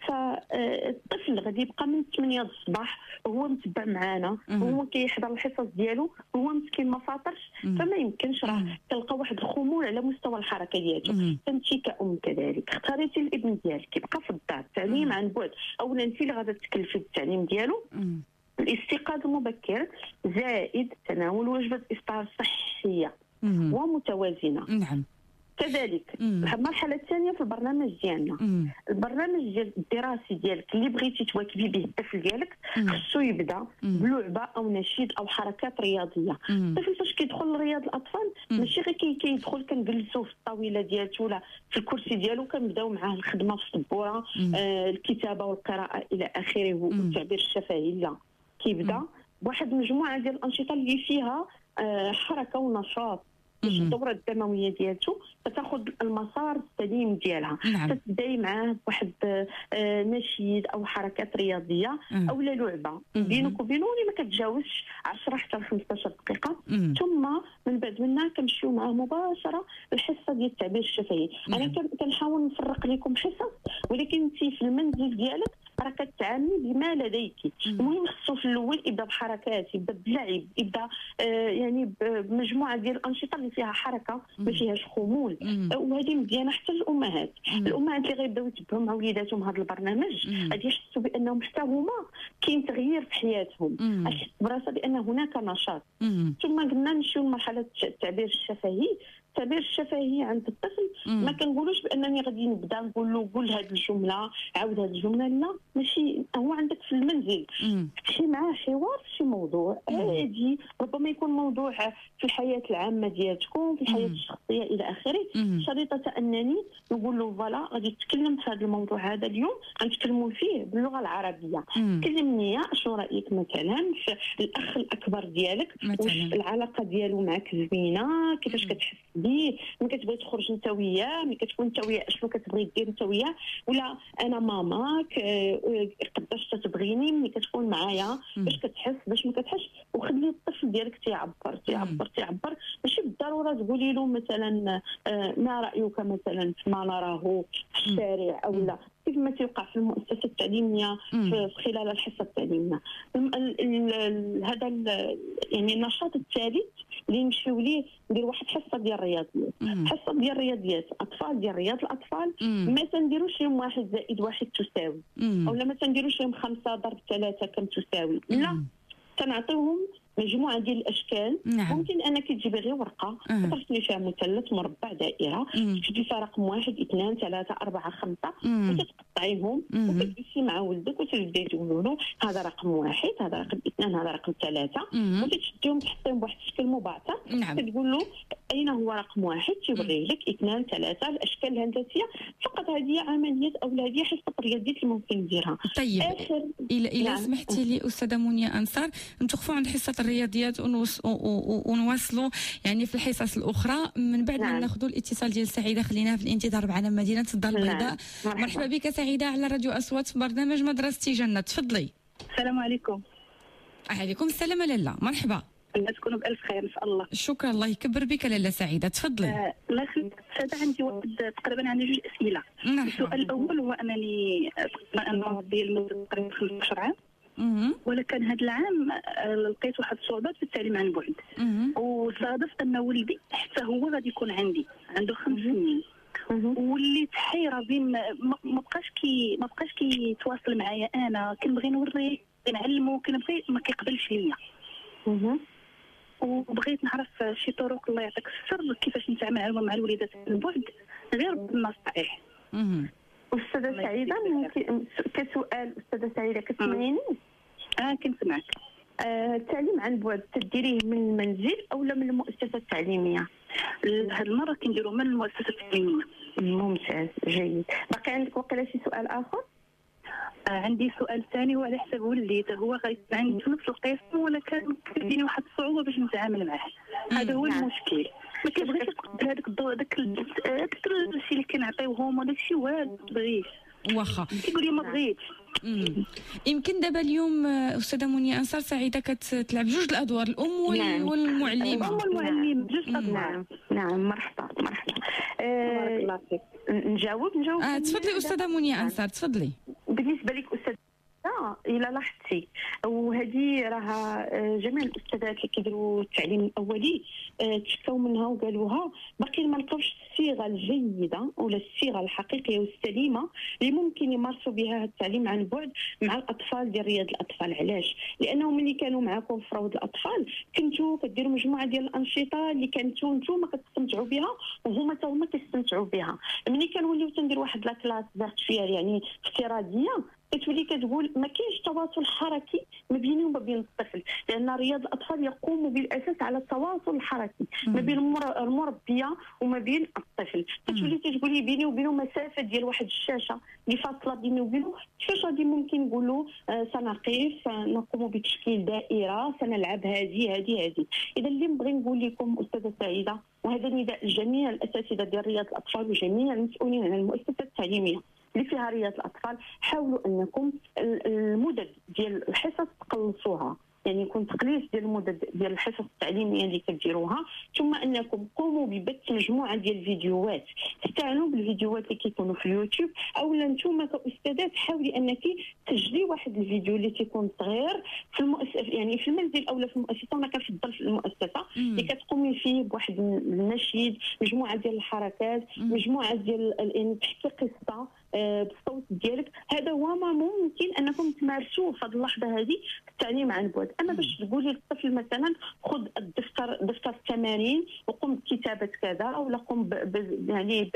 فالطفل غادي يبقى من 8 الصباح وهو متبع معنا، هو كيحضر الحصص ديالو، هو مسكين ما فاطرش، فما يمكنش راه تلقى واحد الخمول على مستوى الحركه ديالته. فانت كأم كذلك اختاريتي الابن ديالك كيبقى في الدار التعليم عن بعد، اولا انت اللي غادا تكلفي بالتعليم ديالو. الاستيقاظ المبكر زائد تناول وجبه افطار صحيه ومتوازنه. نعم. كذلك المرحله الثانيه في البرنامج ديالنا، البرنامج الدراسي ديالك اللي بغيتي تواكبي به الطفل ديالك خصو يبدا بلعبه او نشيد او حركات رياضيه. الطفل فاش كيدخل لرياض الاطفال ماشي غير كيدخل كنجلسوه في الطاوله ديالته ولا في الكرسي ديالو كنبداو معاه الخدمه في السبوره، الكتابه والقراءه الى اخره والتعبير الشفهي. لا، كيبدا بواحد مجموعه ديال الانشطه اللي فيها حركه ونشاط باش الدوره الدمويه ديالته تاخذ المسار السليم ديالها. تبداي معاه بواحد نشيد او حركات رياضيه او لا لعبه بينك وبينه اللي ما كتجاوزش 10 حتى 15 دقيقه. ثم من بعد منها كنمشيو معاه مباشره الحصه ديال التعبير الشفهي. انا كنحاول نفرق لكم حصص، ولكن انت في المنزل ديالك راه كتعاملي بما لديك. المهم خصو في الاول يبدا بحركات، يبدا بلعب، يبدا يعني بمجموعه ديال الانشطه اللي فيها حركه ما فيهاش خمول. وهذه مزيانه حتى للامهات. الامهات اللي غيبداو يتبعوا مع وليداتهم هذا البرنامج غادي يحسوا بانهم حتى هما كاين تغيير في حياتهم، يحس براسها بان هناك نشاط. ثم قلنا نمشيو لمرحله التعبير الشفهي. التعبير الشفهي عند الطفل ما كنقولوش بانني غادي نبدا نقول له قول هذه الجمله عاود هذه الجمله، لا، ماشي. هو عندك في المنزل تمشي معاه حوار شي موضوع عادي، ربما يكون موضوع في الحياه العامه ديالكم، في الحياه الشخصيه الى اخره. شريطه انني نقول له فوالا غادي تتكلم في هذا الموضوع هذا اليوم، غنتكلموا فيه باللغه العربيه. كلمني شنو رايك مثلا في الاخ الاكبر ديالك، واش العلاقه ديالو معك زوينه، كيفاش كتحس بيه، ملي كتبغي تخرج انت وياه، ملي كتكون انت وياه اشنو كتبغي دير انت وياه، ولا انا ماماك قداش تتبغيني ملي كتكون معايا، باش كتحس باش ما كتحسش. وخلي الطفل ديالك تعبر ماشي بالضروره تقولي له مثلا ما رايك مثلا فيما نراه في الشارع او لا، كيف ما تيوقع في المؤسسه التعليميه في خلال الحصه التعليميه. هذا يعني النشاط الثالث اللي نمشيو ليه ندير واحد حصه ديال الرياضيات. حصه ديال الرياضيات اطفال ديال رياض الاطفال. ما تنديروش يوم 1 زائد 1 تساوي، او لا ما تنديروش يوم 5 ضرب 3 كم تساوي، لا، تنعطيوهم مجموعه ديال الاشكال. ممكن انك تجيبي غير ورقه ترسمي فيها مثلث مربع دائره، تكتبي فيها رقم 1 2 3 4 5 وتقطعيهم وتجلسي مع ولدك وتبداي تقولوا له هذا رقم 1، هذا رقم 2، هذا رقم 3، وتشديهم تحطيهم بواحد الشكل مبعثر. تقول له اين هو رقم 1، تيوري لك 2 3 الاشكال الهندسيه. فقط هذه عمليات او هذه حصه الرياضيات اللي ممكن نديرها. طيب الى سمحتي لي استاذه منيا انصار، نتوقفوا عند حصه الرياضيات ونواصلوا يعني في الحصص الاخرى من بعد ما ناخذوا الاتصال ديال سعيده. خليناها في الانتظار معنا مدينه الدار البيضاء. مرحبا بك سعيده على راديو اصوات في برنامج مدرستي جنه، تفضلي. السلام عليكم. وعليكم السلام لاله، مرحبا. الله تكونوا بالف خير ان شاء الله. شكرا، الله يكبر بك لاله سعيده، تفضلي. الله يخليك. عندي تقريبا عندي 2 اسئله. السؤال الاول هو انني انا ديال تقريبا 15 عام، ولكن هذا العام لقيت واحد الصعوبات في التعليم عن بعد، وصادف ان ولدي حتى هو غادي يكون عنده 5 سنين، وليت حيره بين ما بقاش كيتواصل معايا. انا كنبغي نوريه نعلمه، كنبغي ما كيقبلش ليا. وبغيت نعرف شي طرق، الله يعطيك السر، كيفاش نتعامل مع الوليدات عن بعد غير بالنصائح. أستاذة سعيدة، ممكن كسؤال أستاذة سعيدة كتسمعيني؟ كنسمعك. التعليم عن بعد تديريه من المنزل أو من المؤسسة التعليمية؟ هذه المرة كنديروه من المؤسسة التعليمية. ممتاز، جيد. باقي عندك وقيلا شي سؤال آخر؟ عندي سؤال ثاني، هو على حسب وليد، هو غيكون عندي في نفس القسم ولا كان كيديني واحد الصعوبه باش نتعامل معاه. هذا هو المشكل. ما كيبغيش يقبل هذاك الضوء، داك الشيء اللي كنعطيوهم وداك الشيء والو ما بغيش. واخا كيقول لي ما بغيتش. يمكن دابا اليوم استاذه منيا انصار سعيده كتلعب جوج الادوار، الام والمعلمه. الام والمعلم جوج الادوار. نعم مرحبا. بارك الله فيك. نجاوب. تفضلي استاذه منيا انصار، تفضلي. بالنسبه لك استاذ الى لاحظتي، وهذه راها جميع الاستاذات اللي كيديروا التعليم الاولي تشكاو منها وقالوها، باقي ما لقاوش الصيغه الجيده ولا الصيغه الحقيقيه والسليمه اللي ممكن يمارسوا بها التعليم عن بعد مع الاطفال ديال رياض الاطفال. علاش؟ لانه ملي كانوا معكم في روض الاطفال كنتوا كديروا مجموعه ديال الانشطه اللي كنتوا نتوما كتستمتعوا بها وهما حتى هما كيستمتعوا بها. ملي كنوليو تندير واحد لاكلاس فيرتويال يعني افتراضيه، كتولي كتقول ما كاينش تواصل حركي ما بيني وما بين الطفل، لان رياض الاطفال يقوم بالاساس على التواصل الحركي ما بين المربيه وما بين الطفل. كتولي تقولي بيني وبينه مسافه ديال واحد الشاشه اللي فاصله بيني وبينه. كيفاش غادي ممكن نقولوا سنقف نقوم بتشكيل دائره سنلعب هذه. اذا اللي نبغي نقول لكم استاذه سعيده، وهذا نداء لجميع الاساتذه ديال رياض الاطفال وجميع المسؤولين عن المؤسسات التعليميه اللي فيها رياض الاطفال، حاولوا انكم المدد ديال الحصص تقلصوها، يعني يكون تقليص ديال المدد ديال الحصص التعليميه اللي كديروها، ثم انكم قوموا ببث مجموعه ديال الفيديوهات، استعنوا بالفيديوهات اللي كيكونوا في اليوتيوب، اولا نتوما كاستاذات حاولي انك تسجلي واحد الفيديو اللي تيكون صغير في المؤسسه، يعني في المنزل اولا في المؤسسه. انا كنفضل في المؤسسه اللي كتقومي فيه بواحد النشيد، مجموعه ديال الحركات، مجموعه ديال يعني تحكي قصه بالصوت ديالك. هذا هو ما ممكن انكم تمارسوه في هذه اللحظه هذه التعليم عن بعد. اما باش تقولي للطفل مثلا خذ دفتر التمارين وقم بكتابه كذا، ولا قم يعني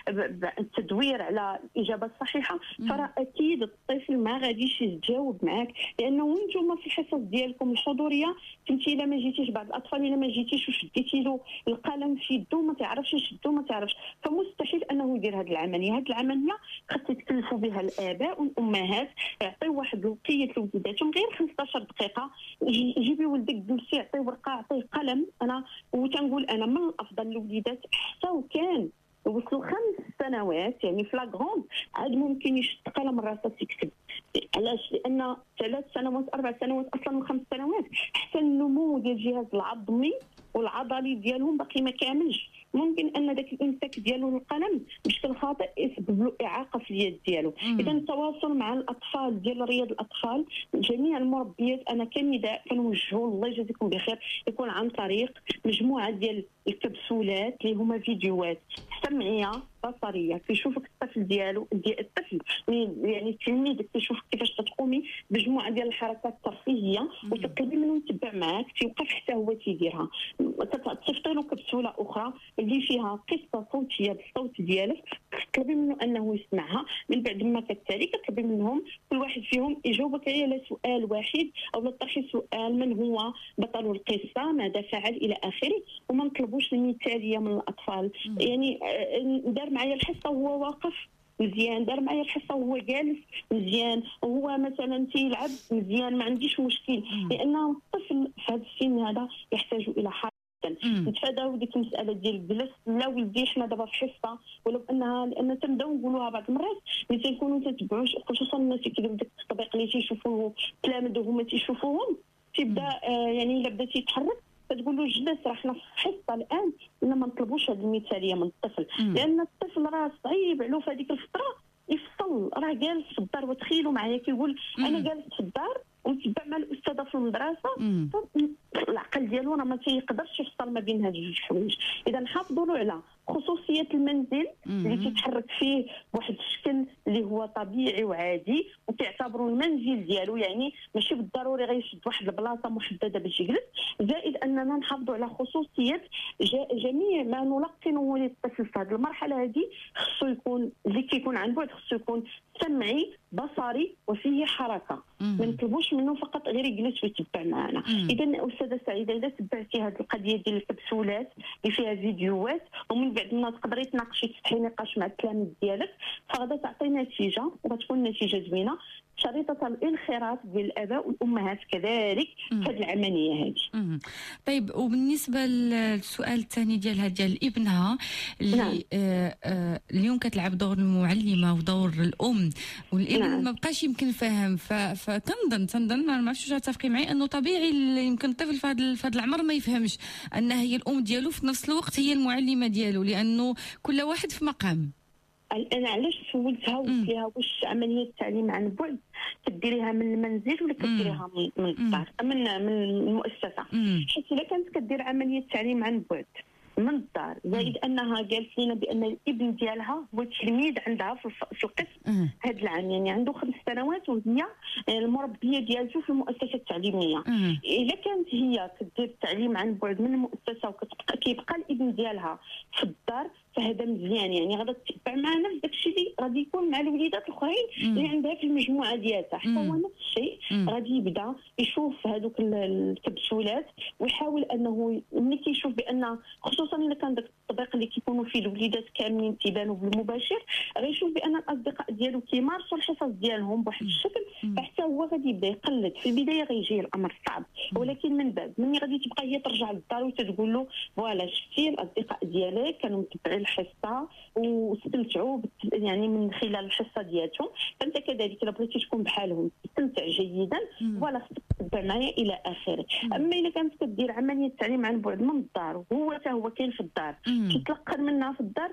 بالتدوير على الاجابه الصحيحه، فراه اكيد الطفل ما غاديش يتجاوب معاك، لانه نتوما في الحصص ديالكم الحضوريه كنتي الا ما جيتيش، بعض الاطفال الا ما جيتيش وشديتي له القلم في يدو ما تعرفش يشدو ما تعرفش، فمستحيل انه يدير هذه العمليه. خاص يتكلفوا بها الاباء والامهات، يعطيو واحد الوقيه لوليداتهم غير 15 دقيقه. جيبي ولدك جلسي، عطيه ورقه، عطيه قلم. انا وتنقول انا من الافضل للوليدات حتى وكان وصلوا 5 سنوات يعني في لاغروند عاد ممكن يشد قلم راسه يكتب. علاش؟ لان 3 سنوات 4 سنوات اصلا و5 سنوات حتى النمو ديال الجهاز العظمي والعضلي ديالهم باقي ما كاملش. ممكن ان داك الامساك ديالو للقلم بشكل خاطئ يسبب له اعاقه في اليد ديالو. اذا التواصل مع الاطفال ديال رياض الاطفال، جميع المربيات انا كنداء كنوجهوا الله يجازيكم بخير يكون عن طريق مجموعه ديال الكبسولات اللي هما فيديوهات سمعيه بصريه كيشوفك الطفل ديالو الطفل يعني التلميذ كيشوف كيفاش تقومي بمجموعه ديال الحركات الترفيهيه وتطلبي منه يتبع معاك تيوقف حتى هو تيديرها. تصيفطي له كبسوله اخرى اللي فيها قصه صوتيه بالصوت ديالك، تطلبي منه انه يسمعها. من بعد ما كتالي كتطلبي منهم كل واحد فيهم يجاوبك على سؤال واحد او تطرحي سؤال: من هو بطل القصه؟ ماذا فعل؟ الى اخره. وما نطلبوش المثاليه من الاطفال. يعني دار معايا الحصه وهو واقف مزيان، دار معايا الحصه وهو جالس مزيان، وهو مثلا تيلعب مزيان، ما عنديش مشكل، لان الطفل في هذا السن هذا يحتاج الى حركه. نتفاداو ديك المساله ديال جلس لا ولدي حنا دابا في حصه، ولو انها لان تنبداو نقولوها بعض المرات ملي تنكونوا تتبعوش، خصوصا الناس اللي كيديروا داك التطبيق اللي تيشوفوه التلاميذ وهما تيشوفوهم، تيبدا يعني الا بدا تيتحرك كتقول له جلس راه حنا في حصه الان. الا ما نطلبوش هذه المثاليه من الطفل، لان الطفل راه صعيب عليه في هذيك الفتره يفصل، راه جالس في الدار. وتخيلوا معايا كيقول انا جالس في الدار ونتبع مع الاستاذه في المدرسه، العقل ديالو راه ما تيقدرش يفصل ما بين هاد جوج حوايج. اذا نحافظوا له على خصوصيه المنزل اللي تيتحرك فيه بواحد الشكل اللي هو طبيعي وعادي، وتعتبروا المنزل ديالو يعني ماشي بالضروري غيشد واحد البلاصه محدده باش يجلس. زائد اننا نحافظوا على خصوصيه جميع ما نلقنه للطفل في هذه المرحله هذه. خصو يكون اللي كيكون عن بعد خصو يكون سمعي بصري وفيه حركه، ما نطلبوش منه فقط غير يجلس ويتبع معنا. اذا استاذه سعيده اذا تبعتي هذه القضيه ديال الكبسولات اللي فيها فيديوهات ومن بعد ما تقدري تناقشي تفتحي نقاش مع التلاميذ ديالك، فغادا تعطي نتيجه وغتكون نتيجه زوينه. شريطه الانخراط ديال الاباء والامهات كذلك في هذه العمليه هذه. طيب، وبالنسبه للسؤال الثاني ديال ابنها اللي اليوم كتلعب دور المعلمه ودور الام، والابن ما بقاش يمكن فاهم، فكنظن ما عرفتش واش تتفقي معي انه طبيعي يمكن الطفل في هذا العمر ما يفهمش ان هي الام ديالو في نفس الوقت هي المعلمه ديالو، لانه كل واحد في مقام. انا علاش سولتها وقلت لها واش عمليه التعليم عن بعد كديريها من المنزل ولا كديريها من الدار من المؤسسه؟ حيت الا كانت كدير عمليه التعليم عن بعد من الدار، زائد انها قالت لنا بان الابن ديالها هو تلميذ عندها في القسم هذا العام، يعني عنده 5 سنوات وهي المربيه ديالته في المؤسسه التعليميه. الا كانت هي كدير التعليم عن بعد من المؤسسه وكيبقى الابن ديالها في الدار، فهذا مزيان، يعني غادا تتبع مع نفس داكشي اللي غادي يكون مع الوليدات الاخرين اللي عندها في المجموعه ديالها، حتى هو نفس الشيء غادي يبدا يشوف هذوك الكبسولات ويحاول انه ملي كيشوف بان خصوصا الا كان داك الطبيق اللي كيكونوا فيه الوليدات كاملين تيبانوا بالمباشر، غيشوف بان الاصدقاء ديالو كيمارسوا الحصص ديالهم بواحد الشكل، فحتى هو غادي يبدا يقلد. في البدايه غيجي الامر صعب، ولكن من بعد ملي غادي تبقى هي ترجع للدار وتقول له فوالا شفتي الاصدقاء ديالك كانوا متبعين الحصه واستمتعوا يعني من خلال الحصه ديالهم، فانت كذلك الا بغيتي تكون بحالهم تستمتع جيدا ولا تتبع معايا الى اخره. اما الا كانت كدير عمليه التعليم عن بعد من الدار وهو حتى هو كاين في الدار كيتلقن منها في الدار،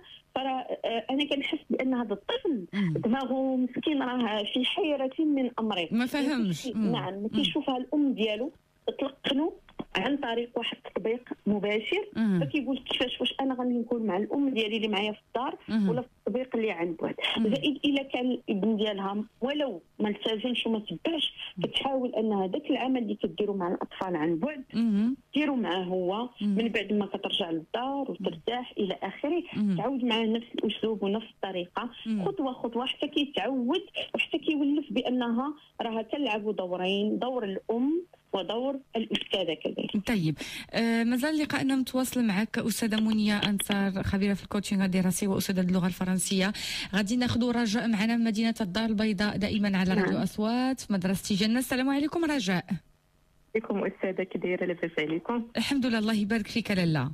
انا كنحس بان هذا الطفل دماغه مسكين راه في حيره من امره، ما فهمش. نعم، ما كيشوفها الام ديالو تتلقنوا عن طريق واحد التطبيق مباشر، فكيقول كيفاش واش انا غادي نكون مع الام ديالي اللي معايا في الدار ولا في التطبيق اللي عن بعد. زائد الا كان الابن ديالها ولو ما التزمش وما تبعش، كتحاول ان هذاك العمل اللي كديروا مع الاطفال عن بعد ديروا معاه هو من بعد ما كترجع للدار وترتاح الى اخره، تعود معاه نفس الاسلوب ونفس الطريقه خطوه خطوه حتى كيتعود وحتى كيولف بانها راها تلعب دورين، دور الام ودور الأستاذة كذلك. طيب، مازال لقاءنا متواصل معك أستاذة منية أنصار، خبيرة في الكوتشنج الدراسي وأستاذة اللغة الفرنسية. غادي ناخذ رجاء معنا من مدينة الدار البيضاء دائما على راديو أصوات في مدرسة جنة. السلام عليكم رجاء. عليكم أستاذة، كي دايرة؟ لاباس عليكم؟ الحمد لله، الله يبارك فيك لاله.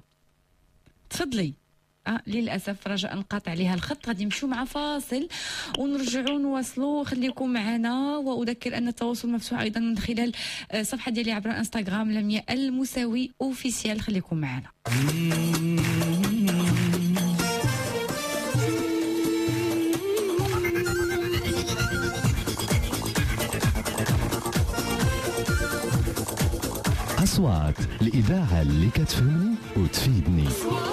تفضلي. للاسف رجاء نقاطع عليها الخط، غادي نمشيو مع فاصل ونرجعوا نواصلوا. خليكم معنا، واذكر ان التواصل مفتوح ايضا من خلال صفحه ديالي عبر انستغرام لمياء المساوي اوفيسيال. خليكم معنا. أصوات الإذاعة اللي كتفهمني وتفيدني.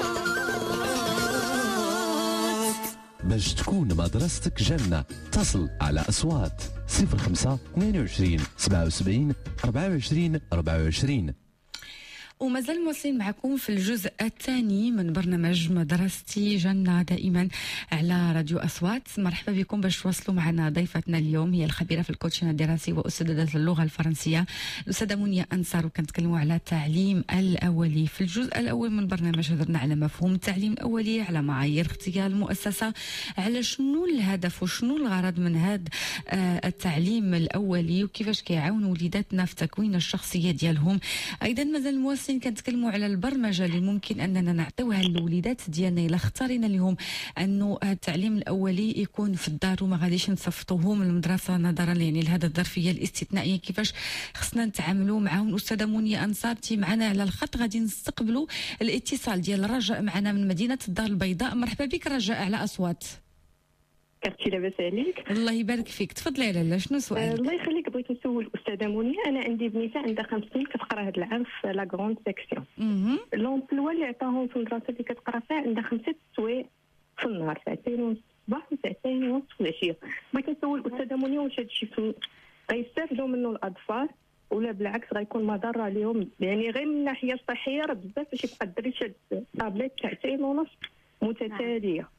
باش تكون مدرستك جنة اتصل على أصوات 05 22 77 24 24. ومازال مواصلين معكم في الجزء الثاني من برنامج مدرستي جنة دائما على راديو أصوات. مرحبا بكم. باش تواصلوا معنا ضيفتنا اليوم هي الخبيرة في الكوتشنج الدراسي وأستاذة اللغة الفرنسية الأستاذة منية أنصار، وكنتكلموا على التعليم الأولي. في الجزء الأول من البرنامج هضرنا على مفهوم التعليم الأولي، على معايير اختيار المؤسسة، على شنو الهدف وشنو الغرض من هذا التعليم الأولي وكيفاش كيعاونوا وليداتنا في تكوين الشخصية ديالهم. أيضا مازال مواصلين كنتكلموا على البرمجه اللي ممكن اننا نعطيوها للوليدات ديالنا الا اختارينا لهم انه التعليم الاولي يكون في الدار وما غاديش نصيفطوهم للمدرسه نظرا يعني لهذا الظرفيه الاستثنائيه. كيفاش خصنا نتعاملوا معهم؟ الاستاذه منية أنصار تي معنا على الخط، غادي نستقبلوا الاتصال ديال رجاء معنا من مدينه الدار البيضاء. مرحبا بك رجاء على اصوات. كيفاش لاباس عليك؟ الله يبارك فيك. تفضلي يا لاله، شنو سؤالك؟ الله يخليك، بغيت نسول الاستاذه منية. انا عندي بنيته عندها 5 سنين كتقرا هذا العام في لا غروند سيكسيون. لومبلوا اللي عطاهم في المدرسه اللي كتقرا فيها عندها 5 سوايع في النهار، 2 ونص الصباح و2 ونص في العشيه. بغيت نسول الاستاذه منية واش هذا الشيء غيستافدوا منه الاطفال ولا بالعكس غيكون مضره لهم، يعني غير من الناحيه الصحيه راه بزاف باش يبقى الدري شاد طابليت 2 ونص متتاليه.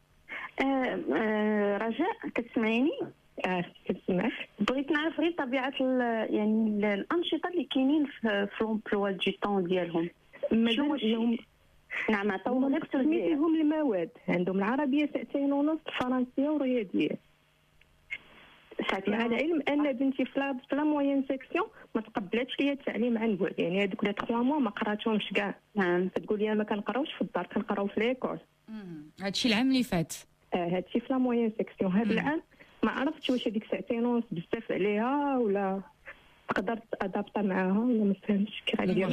رجاء كتسمعيني؟ كنسمعك. بغيت نعرف غير طبيعه يعني الانشطه اللي كاينين في لومبلوا دي طون ديالهم. مازال نعم، عطاوهم غير فيهم المواد، عندهم العربيه 2 ونص، الفرنسيه ورياضيات. صافي. على علم ان بنتي في لا موين سيكسيون ما تقبلاتش ليا التعليم عن بعد، يعني هذوك لي 3 موا ما قراتهمش كاع. نعم. تقول لي ما كنقراوش في الدار، كنقراو في ليكول. هادشي العام اللي فات. هادشي في لا موين سيكسيون. هذا العام ما عرفتش واش هذيك 2 ونص بزاف عليها ولا قدرت ادابطا معاها ولا ما فهمتش كيف غندير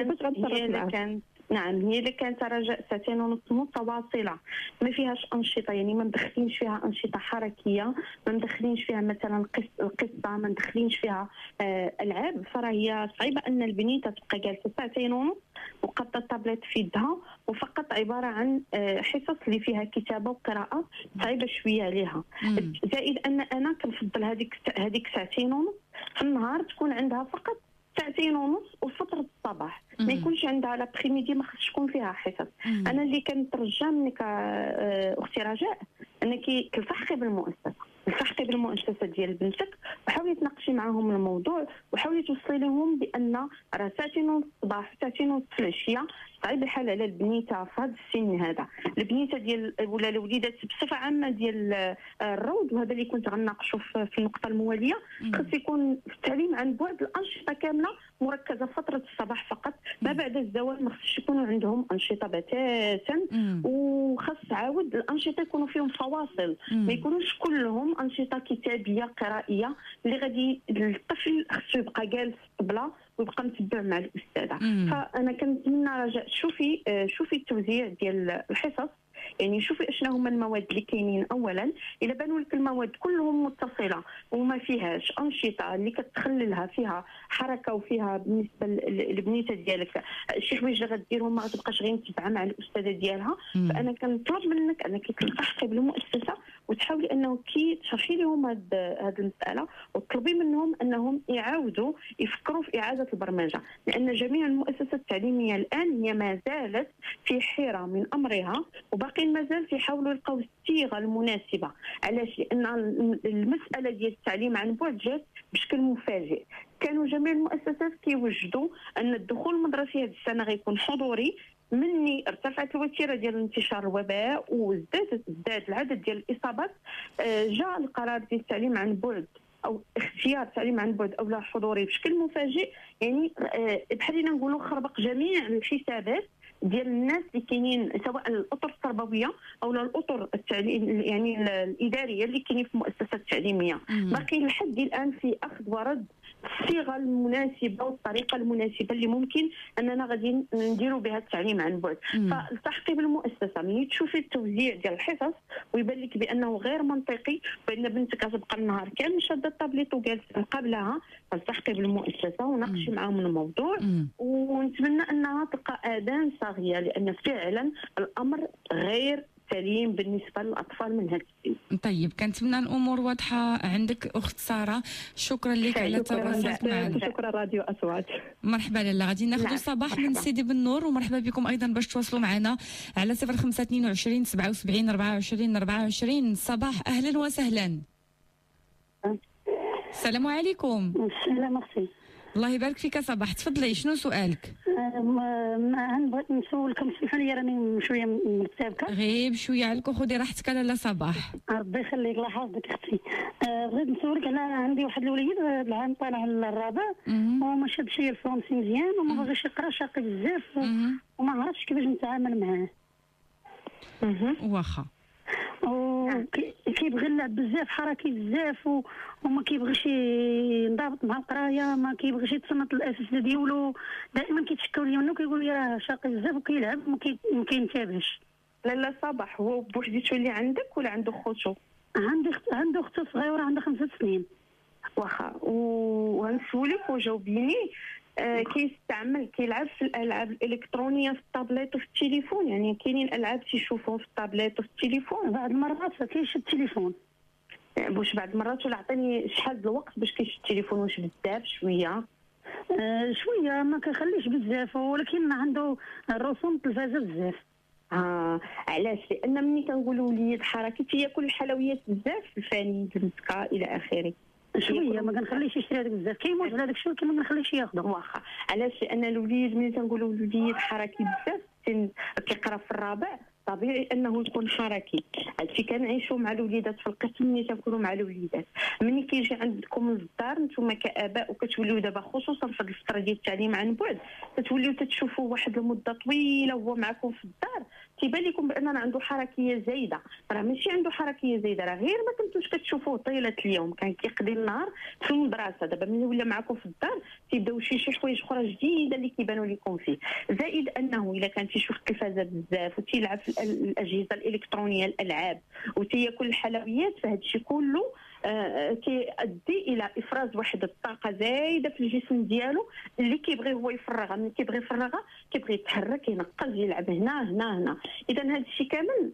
معاها. نعم، هي اللي كانت رجاء 2 ونص متواصله، ما فيهاش انشطه، يعني ما مدخلينش فيها انشطه حركيه، ما مدخلينش فيها مثلا القصه، ما مدخلينش فيها العاب. فراهي صعيبه ان البنيته تبقى جالسه 2 ونص وقاده التابلت في يدها وفقط عباره عن حصص اللي فيها كتابه وقراءه، صعيبه شويه عليها. زائد ان انا كنفضل هذيك 2 ونص في النهار تكون عندها فقط 2 ونص وفترة الصباح، ما يكونش عندها لابخيميدي، ما خصش تكون فيها حصص. انا اللي كنترجى منك اختي رجاء انك تلتحقي بالمؤسسه ديال بنتك وحاولي تناقشي معاهم الموضوع وحاولي توصلي لهم بان راه 2 ونص الصباح و 2 ونص العشيه صعيب الحال على البنيته في هذا السن هذا، البنيته ديال ولا الوليدات بصفه عامه ديال الروض. وهذا اللي كنت غنناقشوا في النقطه المواليه، خص يكون في التعليم عن بعد الانشطه كامله مركزه فتره الصباح فقط، ما بعد الزوال ما خصش يكونوا عندهم انشطه بتاتا، وخص عاود الانشطه يكونوا فيهم فواصل، ما يكونوش كلهم انشطه كتابيه قرائيه اللي غادي الطفل خصو يبقى جالس في الطبله ويبقى متبع مع الاستاذه. فانا كنتمنى رجاء شوفي التوزيع ديال الحصص، يعني شوفي اشنا هما المواد اللي كاينين. اولا الا بانوا لك المواد كلهم متصله وما فيهاش انشطه اللي كتخللها فيها حركه وفيها بالنسبه للبنيته ديالك شي حوايج اللي غديرهم ما غتبقاش غير متبعه مع الاستاذه ديالها، فانا كنطلب منك انك تلتحقي بالمؤسسه وتحاولي انه كي تشرحي لهم هذه المساله وتطلبي منهم انهم يعاودوا يفكروا في اعاده البرمجه، لان جميع المؤسسات التعليميه الان هي ما زالت في حيره من امرها وباقي مازال يحاولوا يلقاو الصيغه المناسبه. علاش؟ لان المساله ديال التعليم عن بعد جات بشكل مفاجئ. كانوا جميع المؤسسات كيوجدوا ان الدخول المدرسي هذه السنه غيكون حضوري، مني ارتفعت الوتيره ديال انتشار الوباء وزاد العدد ديال الاصابات، جاء القرار ديال التعليم عن بعد او اختيار التعليم عن بعد او لا حضوري بشكل مفاجئ، يعني بحال نقولوا خربق جميع الحسابات ديال الناس اللي كاينين سواء الاطر التربويه او الاطر التعليم يعني الاداريه اللي كاينين في المؤسسات التعليميه. باقي لحد الان في اخذ ورد الصيغه المناسبه والطريقه المناسبه اللي ممكن اننا غادي نديروا بها التعليم عن بعد. فالتحقي بالمؤسسه ملي تشوفي التوزيع ديال الحصص ويبان لك بانه غير منطقي بان بنتك غتبقى النهار كامل شاده الطابليت وجالسه قبلها، فالتحقي بالمؤسسه وناقشي معاهم الموضوع ونتمنى انها تلقى اذان صاغيه، لان فعلا الامر غير سليم بالنسبه للاطفال من هذا السن. طيب كنتمنى الامور واضحه عندك اخت ساره، شكرا لك على تواصلك معنا. شكرا راديو اصوات. مرحبا لاله. غادي ناخذ صباح من سيدي بنور، ومرحبا بكم ايضا باش تواصلوا معنا على 0522 77 24 24. صباح اهلا وسهلا. السلام عليكم. السلام اختي. الله يبارك فيك صباح، تفضلي شنو سؤالك؟ بغيت نسولكم، سمحوا لي راني شويه مرتبكه. غيب شويه عليك وخذي راحتك لاله صباح. ربي يخليك، الله يحفظك اختي. بغيت نسولك، انا عندي واحد الوليد العام طالع الرابع وما شادش هي الفرونسي مزيان وما بغاش يقرا، شاقي بزاف وما عرفتش كيفاش نتعامل معاه. واخا كيبغي اللعب بزاف، حركي بزاف وما كيبغيش ينضبط مع القرايه، ما كيبغيش يتصنت الاساتذه ديالو، دائما كيتشكاو لي منه كيقول لي راه شاقي بزاف وكيلعب وما كينتبهش. لاله صباح، هو بوحديته اللي عندك ولا عنده خوتو؟ عنده اخته صغيره عندها 5 سنين. واخا وغنسولك وجاوبيني، كيلعب في الالعاب الالكترونيه في الطابليت وفي التليفون؟ يعني كاينين العاب تيشوفوهم في الطابليت وفي التليفون؟ بعض المرات كيشد التليفون. واش بعض المرات ولا عطيني شحال الوقت باش كيشد التليفون؟ واش بزاف شويه؟ شويه، ما كيخليش بزاف، ولكن عنده الرسوم التلفازه بزاف. علاش؟ لان ملي كنقولوا وليد حركي تياكل الحلويات بزاف، الفاني المسكه الى اخره، شويه ما كنخليش يشري هذاك بزاف، كيموت على داك الشيء ولكن ما كنخليش ياخذه. واخا علاش؟ لان الوليد ملي تنقولوا الوليد حركي بزاف كيقرا في الرابع طبيعي انه يكون حركي. هادشي كنعيشوا مع الوليدات في القسم ملي تكونوا مع الوليدات. ملي كيجي عندكم للدار نتوما كاباء وكتوليو دابا خصوصا في الفتره ديال التعليم عن بعد كتوليو تتشوفوا واحد المده طويله وهو معكم في الدار، تيبان لكم بان عنده حركيه زايده. راه ماشي عنده حركيه زايده، راه غير ما كنتوش كتشوفوه طيله اليوم، كان كيقضي النهار في المدرسه. دابا ملي ولا معكم في الدار تيبداو شي حوايج اخرى جديده اللي كيبانوا لكم فيه. زائد انه الا كان تيشوف التلفازه بزاف وتيلعب في الاجهزه الالكترونيه الالعاب وتياكل الحلويات، فهاد الشيء كله كيؤدي الى افراز واحد الطاقه زايده في الجسم ديالو اللي كيبغي هو يفرغها. ملي كيبغي يفرغها كيبغي يتحرك، ينقز، يلعب هنا. اذا هذا الشيء كامل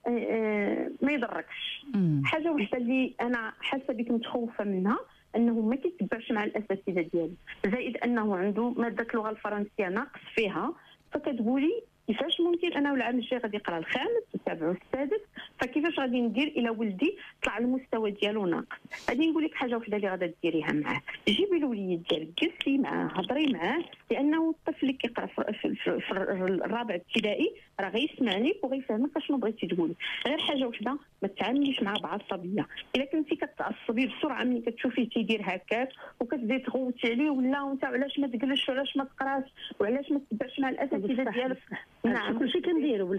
ما يضركش. حاجه وحده اللي انا حاسه بك متخوفه منها انه ما كيتبعش مع الاساتذه ديالو، زائد انه عنده ماده اللغه الفرنسيه ناقص فيها. فكتقولي كيفاش ممكن انا العام الجاي غادي يقرا الخامس والسابع والسادس، فكيفاش غادي ندير الى ولدي طلع المستوى ديالو ناقص؟ غادي نقول لك حاجه وحده اللي غادي ديريها معاه، جيبي الوليد ديالك جلسي معاه هضري معاه، لانه الطفل اللي كيقرا في الرابع ابتدائي راه غيسمع لك وغيفهمك اشنو بغيتي تقولي. غير حاجه وحده، ما تتعامليش معاه بعصبيه. الا كنتي كتعصبي بسرعه ملي كتشوفيه تيدير هكاك وكتبداي تغوتي عليه ولا وانت علاش ما تجلسش وعلاش ما تقراش وعلاش ما تتبعش مع الاساتذه ديالك. نعم كلشي كنديرو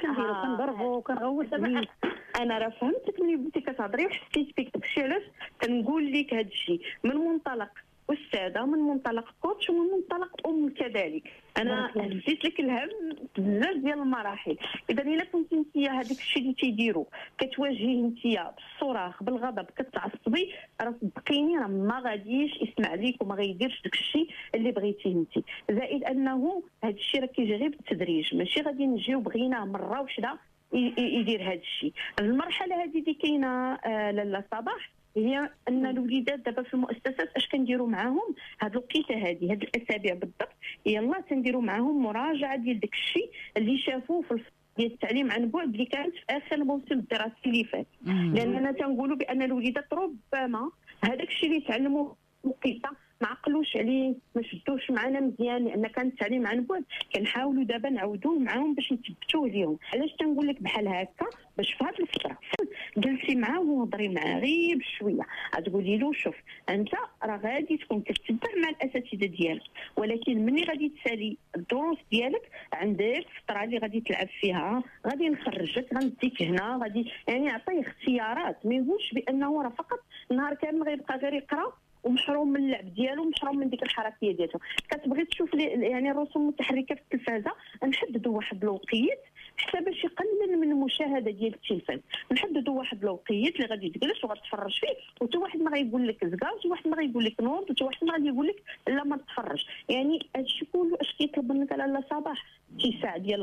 كنضربو كنغوت عليه. انا راه فهمتك ملي بديتي كتهضري وحسيت بك. داكشي علاش كنقول لك هذا الشيء من منطلق أستاذة، من منطلق كوتش، ومن منطلق كذلك. انا هزيت لك الهم بزاف ديال المراحل. اذا الا كنت انت هذاك الشيء اللي تيديروا كتواجهي انت بالصراخ بالغضب كتعصبي، راه صدقيني راه ما غاديش يسمع ليك وما غيديرش داك الشيء اللي بغيتيه انت. زائد انه هذا الشيء راه كيجي غير بالتدريج، ماشي غادي نجيو بغينا مره وحده يدير هذا الشيء. المرحله هذه اللي كاينه لاله صباح هي ان الوليدات دابا في المؤسسات اش كنديروا معاهم هاد الوقيته هذه هاد الاسابيع بالضبط، يلا تنديروا معاهم مراجعه ديال داك الشيء اللي شافوه في ديال التعليم عن بعد اللي كانت في اخر الموسم الدراسي اللي فات. لاننا تنقولوا بان الوليدات ربما هذاك الشيء اللي تعلموه وقيته ما عقلوش عليه، ما شدوش معنا مزيان، لان كان التعليم عن بعد كنحاولوا دابا نعاودوه معاهم باش نثبتوه اليوم. علاش تنقول لك بحال هكا؟ باش في هذه الفتره جلسي معاه وهضري معاه غير بشويه، غتقولي له شوف انت راه غادي تكون كتتبع مع الاساتذه ديالك، ولكن ملي غادي تسالي الدروس ديالك عندك فتره اللي غادي تلعب فيها، غادي نخرجك غنديك هنا، غادي يعني عطيه اختيارات. ما يقولش بانه راه فقط نهار كامل غيبقى غير يقرا ومحروم من اللعب ديالو ومحروم من ديك الحركيه ديالو. كتبغي تشوف يعني الرسوم المتحركه في التلفازه، نحددوا واحد الوقيت حتى باش يقلل من المشاهده ديال التلفاز. نحددوا واحد الوقيت اللي غادي تجلس وغتفرج فيه، وتا واحد ما غيقول لك زكا، وتا واحد ما غيقول لك نوض، وتا واحد ما غادي يقول لك لا ما تفرج. يعني هادشي كله اش كيطلب منك لاله صباح؟ اتساع ديال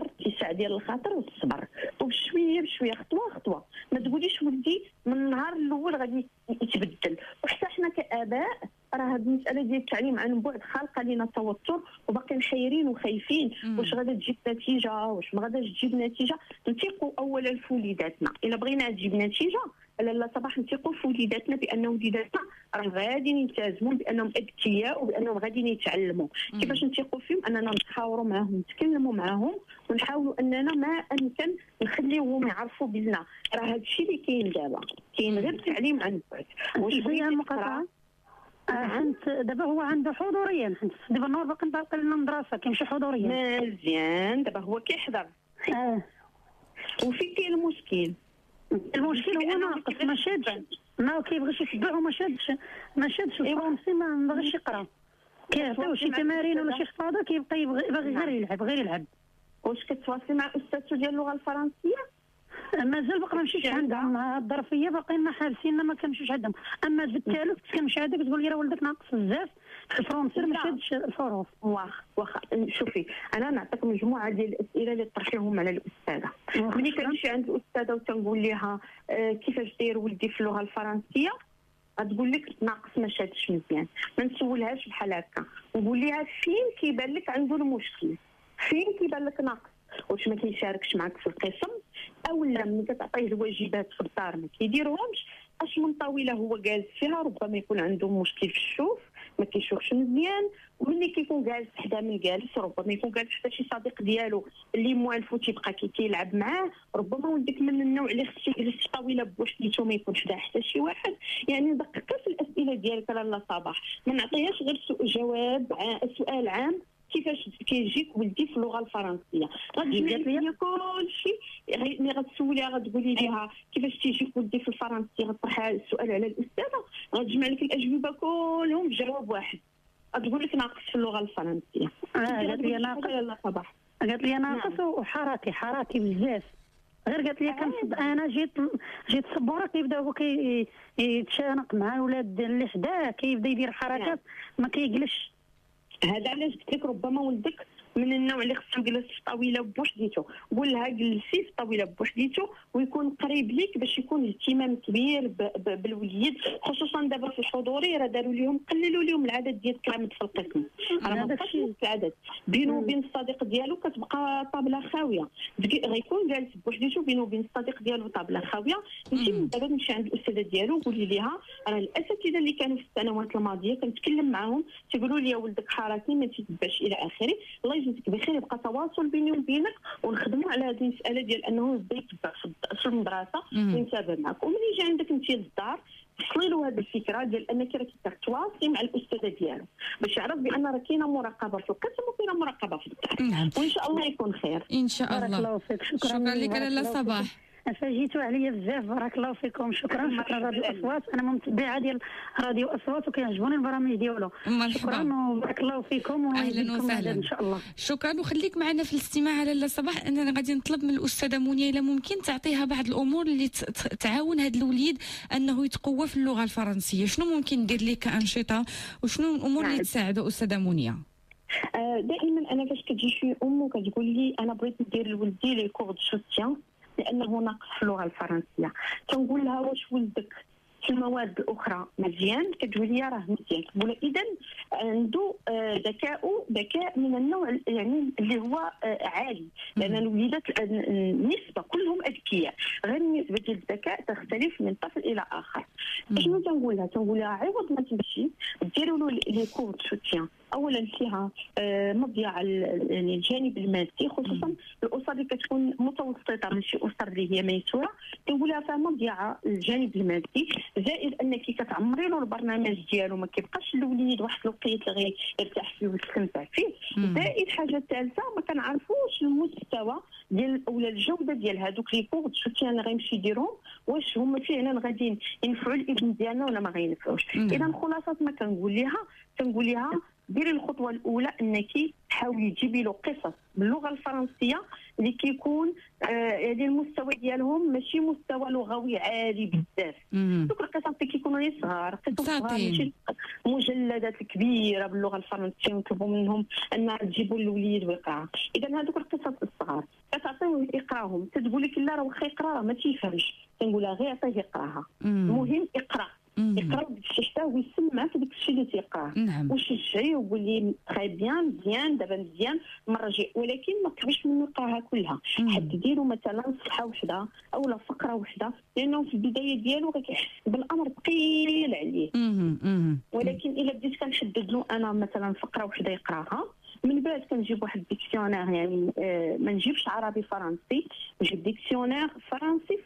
الخاطر والصبر، وبشويه بشويه خطوه خطوه. ما تقوليش ولدي من النهار الاول غادي يتبدل. وحتى حنا كاباء راه هاد المساله ديال التعليم عن بعد خالقه لنا توتر وباقي محيرين وخايفين واش غادا تجيب نتيجه واش ما غاداش تجيب نتيجه. نثيقوا اولا في وليداتنا، الا بغينا تجيب نتيجه لاله صباح نثيقوا في وليداتنا بان وليداتنا راه غادي يلتزموا بانهم اذكياء وبانهم غادي يتعلموا. كيفاش نثيقوا فيهم؟ اننا نتحاوروا معاهم، نتكلموا معاهم، ونحاولوا اننا ما امكن نخليوهم يعرفوا بلنا راه هذا الشيء اللي كاين دابا، كاين غير التعليم عن بعد. واش هي المقاطعه؟ دابا هو عنده حضوريا، حيت دابا النهار باقي لنا المدرسه كيمشي حضوريا مزيان. دابا هو كيحضر وفين كاين المشكل؟ المشكل هو ناقص، ما شادش، ما كيبغيش يتبع وما شادش الفرونسي، ما بغاش يقرا، كيعطيوه شي تمارين ولا شي خطاده كيبقى باغي غير يلعب. واش كتواصلي مع استاذته ديال اللغه الفرنسيه؟ مازال باقي ما مشيتش عندهم، مع الظرفيه باقيين حابسين ما كنمشيوش عندهم. اما بالثالث كنمشي عندك تقول لي راه ولدك ناقص بزاف في الفرونسي ما شادش الحروف. واخا شوفي انا نعطيك مجموعه ديال الاسئله اللي طرحيهم على الاستاذه. ملي كنمشي عند الاستاذه وتنقول لها كيفاش داير ولدي في اللغه الفرنسيه، غتقول لك ناقص ما شادش مزيان. ما نسولهاش بحال هكا، نقول لها فين كيبان لك عنده المشكل، فين كيبان لك ناقص، واش ما كيشاركش معك في القسم، او لا ملي كتعطيه الواجبات في الدار ما كيديرهمش، اش من طويله هو جالس فيها، ربما يكون عنده مشكل في الشوف، ما كيشوفش مزيان، وملي كيكون جالس حدا من جالس ربما يكون جالس حتى شي صديق ديالو اللي موالفو تيبقى كيلعب معاه، ربما ولدك من النوع اللي خصو يجلس طاوله بوحديتو ما يكونش حدا حتى شي واحد. يعني دققي في الاسئله ديالك لاله صباح، ما نعطيهاش غير سؤال عام كيفاش كيجيك ولدي في اللغه الفرنسيه. غتجمعي لي كلشي، ملي غتسوليها غتقولي ليها كيفاش تيجيك ولدي في الفرنسيه، غتطرحي السؤال على الاستاذه غتجمع لك الاجوبه كلهم بجواب واحد، غتقول لك ناقص في اللغه الفرنسيه. قالت لي ناقص صباح، قالت لي ناقص وحركي بزاف. غير قالت لي كنصد انا جيت صبوره كيبدا هو يتشانق مع الولاد اللي حداه، كيبدا يدير حركات ما كيجلسش. هذا علاش قلت لك ربما ولدك من النوع اللي خصو يجلس في طاوله بوحديتو. قول لها جلسي في طاوله بوحديتو ويكون قريب ليك باش يكون اهتمام كبير بالوليد، خصوصا دابا في الحضوري راه داروا لهم قللوا لهم العدد ديال التلاميذ في القسم، راه ما بقاش نفس العدد. بينه وبين الصديق ديالو كتبقى طابله خاويه، غيكون جالس بوحديتو بينه وبين الصديق ديالو طابله خاويه. انت دابا تمشي عند الاستاذه ديالو قولي ليها راه الاساتذه اللي كانوا في السنوات الماضيه كنتكلم معاهم تيقولوا لي ولدك حركي ما تيتبعش الى اخره، الله يجزيك بخير، يبقى تواصل بيني وبينك ونخدموا على هذه المساله ديال انه يبدا يتبع في المدرسه وينتبه معك. وملي يجي عندك انت للدار وصلي له هذه الفكره ديال انك راكي تواصلي مع الاستاذه ديالو باش يعرف بان راه كاينه مراقبه في القسم وكاينه مراقبه في الدار. نعم. وان شاء الله يكون خير ان شاء الله. بارك الله فيك. شكرا لك لاله صباح، فاجيتوا عليا بزاف. بارك الله فيكم. شكرا راديو اصوات، انا متبعه ديال راديو اصوات وكيعجبوني البرامج ديالو. شكرا وبارك الله فيكم اهلا وسهلا ان شاء الله. شكرا وخليك معنا في الاستماع على لاله صباح. انا غادي نطلب من الاستاذه منيا الا ممكن تعطيها بعض الامور اللي تعاون هذا الوليد انه يتقوى في اللغه الفرنسيه. شنو ممكن ندير ليه كانشطه وشنو الامور اللي تساعده استاذه منيا؟ دائما انا فاش كتجي شي ام وكتقول لي انا بغيت ندير لولدي لي كور دو سوتيان لانه ناقص في اللغه الفرنسيه، كنقول لها واش ولدك في المواد الاخرى مزيان؟ كتقول لي راه مزيان. كنقول اذا عنده ذكاء من النوع يعني اللي هو عالي، لان الوليدات النسبه كلهم اذكياء، غير النسبه ديال الذكاء تختلف من طفل الى اخر. شنو تنقول لها عوض ما تمشي ديروا له لي كور دو سوتيان، اولا فيها مضيعه يعني الجانب المادي، خصوصا الاسر اللي كتكون متوسطه ماشي اسر اللي هي ميسوره، كنقول لها فيها مضيعه الجانب المادي، زائد انك كتعمري له البرنامج ديالو ما كيبقاش الوليد واحد الوقيت اللي غيرتاح فيه ويستمتع فيه. زائد حاجه ثالثه ما كنعرفوش المستوى ديال اولا الجوده ديال هذوك لي كور دو سوتيان اللي غيمشي يديرهم، واش هما فعلا غاديين ينفعوا الابن ديالنا ولا ما غينفعوش. اذا خلاصه ما كنقول لها ديري الخطوه الاولى انك تحاولي تجيبي له قصص باللغه الفرنسيه اللي كيكون يعني المستوى ديالهم ماشي مستوى لغوي عالي بزاف. دوك القصص اللي كيكونوا لي صغار، قصص صغار ماشي مجلدات كبيره باللغه الفرنسيه ونطلبوا منهم ان تجيبوا الوليد ويقرا. اذا هذوك القصص الصغار كتعطيوه يقراهم، تقول لك لا راه واخا يقرا ما تيفهمش، كنقولها غير عطيه يقراها. المهم يقرا بديك الشيء حتى هو يسمع في داك الشيء اللي تيقراه. وشجعيه وقول لي تري بيان مزيان دابا مزيان المره الجايه، ولكن ما تطلبيش منه يقراها كلها، حددي له مثلا صفحه وحده اولا فقره وحده، لانه في البدايه ديالو غيحس بالامر ثقيل عليه. ولكن الا بديت كنحدد له انا مثلا فقره وحده يقراها، من بعد كنجيب واحد الديكسيونير، يعني ما نجيبش عربي فرنسي، نجيب ديكسيونير فرنسي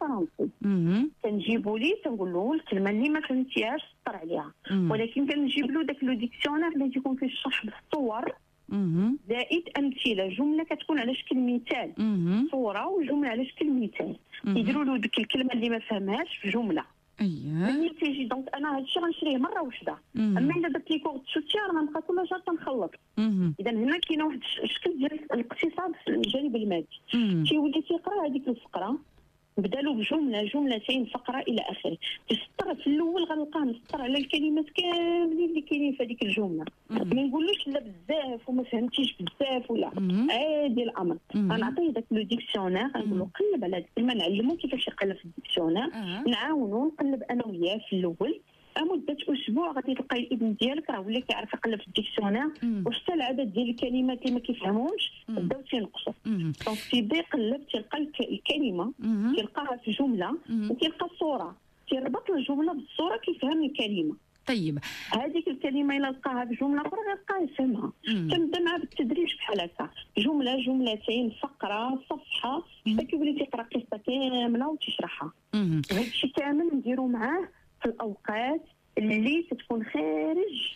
كنجيبو ليه تنقول له الكلمه اللي ما فهمتيهاش سطر عليها، ولكن كنجيب له داك لو ديكسيونير اللي تيكون فيه الشرح بالصور زائد امثله، جمله كتكون على شكل مثال، صوره وجمله على شكل مثال، يديروا له ديك الكلمه اللي ما فهمهاش في جمله. ملي تيجي دونك انا هادشي غنشريه مره وحده، اما الا درت لي كور دو سوتيان غنبقى كل شهر تنخلط. اذا هنا كاينه واحد الشكل ديال الاقتصاد في الجانب المادي. تيولي تيقرا هذيك الفقره بدا له بجمله جملتين فقره الى اخره، تسطر في الاول غنلقاه مسطر على الكلمات كاملين اللي كاينين في هذيك الجمله، ما نقولوش لا بزاف وما فهمتيش بزاف ولا عادي الامر. غنعطيه داك لو ديكسيونير غنقول له قلب على هذيك الكلمه، نعلمو كيفاش يقلب في الديكسيونير، نعاونو نقلب انا وياه في الاول. مدة أسبوع غادي تلقاي الابن ديالك راه ولا كيعرف يقلب في الديكسيونير، وحتى العدد ديال الكلمات اللي ما كيفهمهمش بداو تينقصوا. دونك تيبدا يقلب تيلقى الكلمة تيلقاها في جملة وتيلقى الصورة، تيربط الجملة بالصورة كيفهم الكلمة. طيب هذيك الكلمه الا لقاها في جمله اخرى غيلقاها يفهمها. تنبدا معها بالتدريج بحال هكا، جمله جملتين فقره صفحه حتى كيولي تيقرا قصه كامله وتشرحها. هذا الشيء كامل نديرو معاه في الاوقات اللي تكون خارج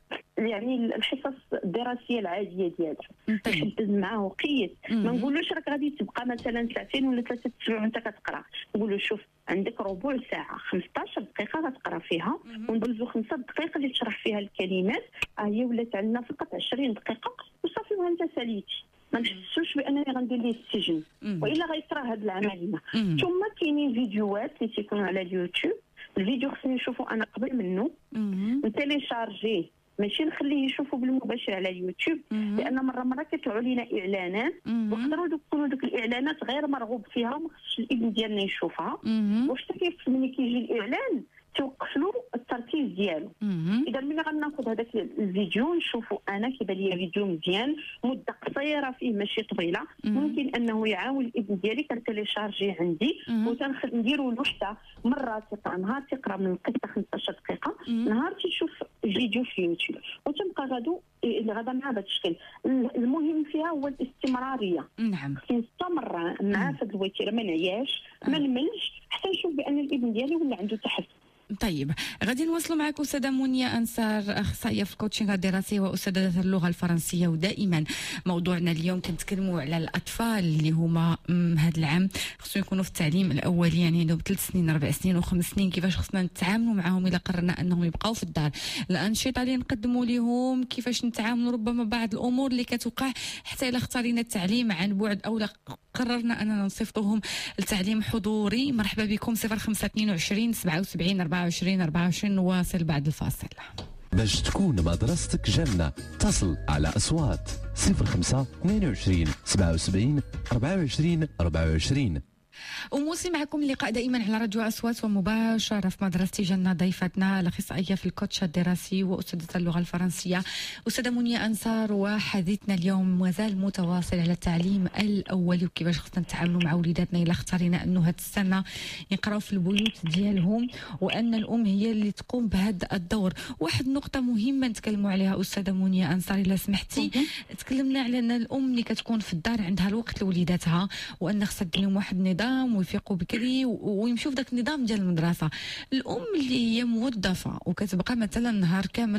يعني الحصص الدراسيه العاديه ديالو. نحدد معاه وقيت، ما نقولوش راك غادي تبقى مثلا 2 ولا 3 اسابيع وانت كتقرا، نقول له شوف عندك ربع ساعه 15 دقيقه غتقرا فيها، وندوزو 5 دقائق اللي تشرح فيها الكلمات، هي ولات عندنا فقط 20 دقيقه وصافي وانت ساليتي. ما نحسوش بانني غندير ليه السجن والا غيكره هذه العمليه. ثم كاينين فيديوهات اللي تيكونوا على اليوتيوب، الفيديو خصني نشوفو انا قبل منه نتيليشارجيه، ماشي نخليه يشوفوا بالمباشر على اليوتيوب، لان مره كيطلعوا لنا اعلانات ويقدروا يكونوا دوك الاعلانات غير مرغوب فيها وما خصش الابن ديالنا يشوفها، وحتى كيف ملي كيجي الاعلان توقف له التركيز ديالو. اذا ملي غناخذ هذاك الفيديو نشوفوا انا كيبان لي فيديو مزيان مده قصيره فيه ماشي طويله، ممكن انه يعاون الابن ديالي كنتيليشارجي عندي ونديروا له حتى مرات تقرا، نهار تقرا من القصه 15 دقيقه، نهار تشوف فيديو في يوتيوب، وتبقى غدا مع هذا الشكل. المهم فيها هو الاستمراريه. نعم نستمر مع هذا الوتيره، ما نعياش ما نملش حتى نشوف بان الابن ديالي ولا عنده تحسن. طيب غادي نواصلوا معك أستاذة منيا أنصار، أخصائية في الكوتشينغ الدراسي وأستاذة اللغة الفرنسية. ودائما موضوعنا اليوم كنتكلموا على الأطفال اللي هما هذا العام خصهم يكونوا في التعليم الأولي، يعني عندهم 3 سنين 4 سنين و5 سنين، كيفاش خصنا نتعاملوا معهم إلا قررنا أنهم يبقاو في الدار، الأنشطة اللي نقدموا لهم، كيفاش نتعاملوا ربما بعض الأمور اللي كتوقع حتى إلا اختارينا التعليم عن بعد أو قررنا أننا نصيفطوهم التعليم حضوري. مرحبا بكم 0522 77 24 24. نواصل بعد الفاصل. باش تكون مدرستك جنة اتصل على أصوات 05 22 77 24 24. وموصي معكم اللقاء دائما على راديو أصوات ومباشرة في مدرستي جنة. ضيفتنا الأخصائية في الكوتش الدراسي وأستاذة اللغة الفرنسية أستاذة منيا أنصار، وحديثنا اليوم مازال متواصل على التعليم الأولي وكيفاش خصنا نتعاملوا مع وليداتنا إلا اختارينا أنه هاد السنة يقراو في البيوت ديالهم، وأن الأم هي اللي تقوم بهذا الدور. واحد نقطة مهمة نتكلموا عليها أستاذة منيا أنصار إلا سمحتي، تكلمنا على أن الأم اللي كتكون في الدار عندها الوقت لوليداتها، وأن خصها دير لهم واحد النظام ويفيقوا بكري ويمشوا في ذاك النظام ديال المدرسه. الام اللي هي موظفه وكتبقى مثلا نهار كامل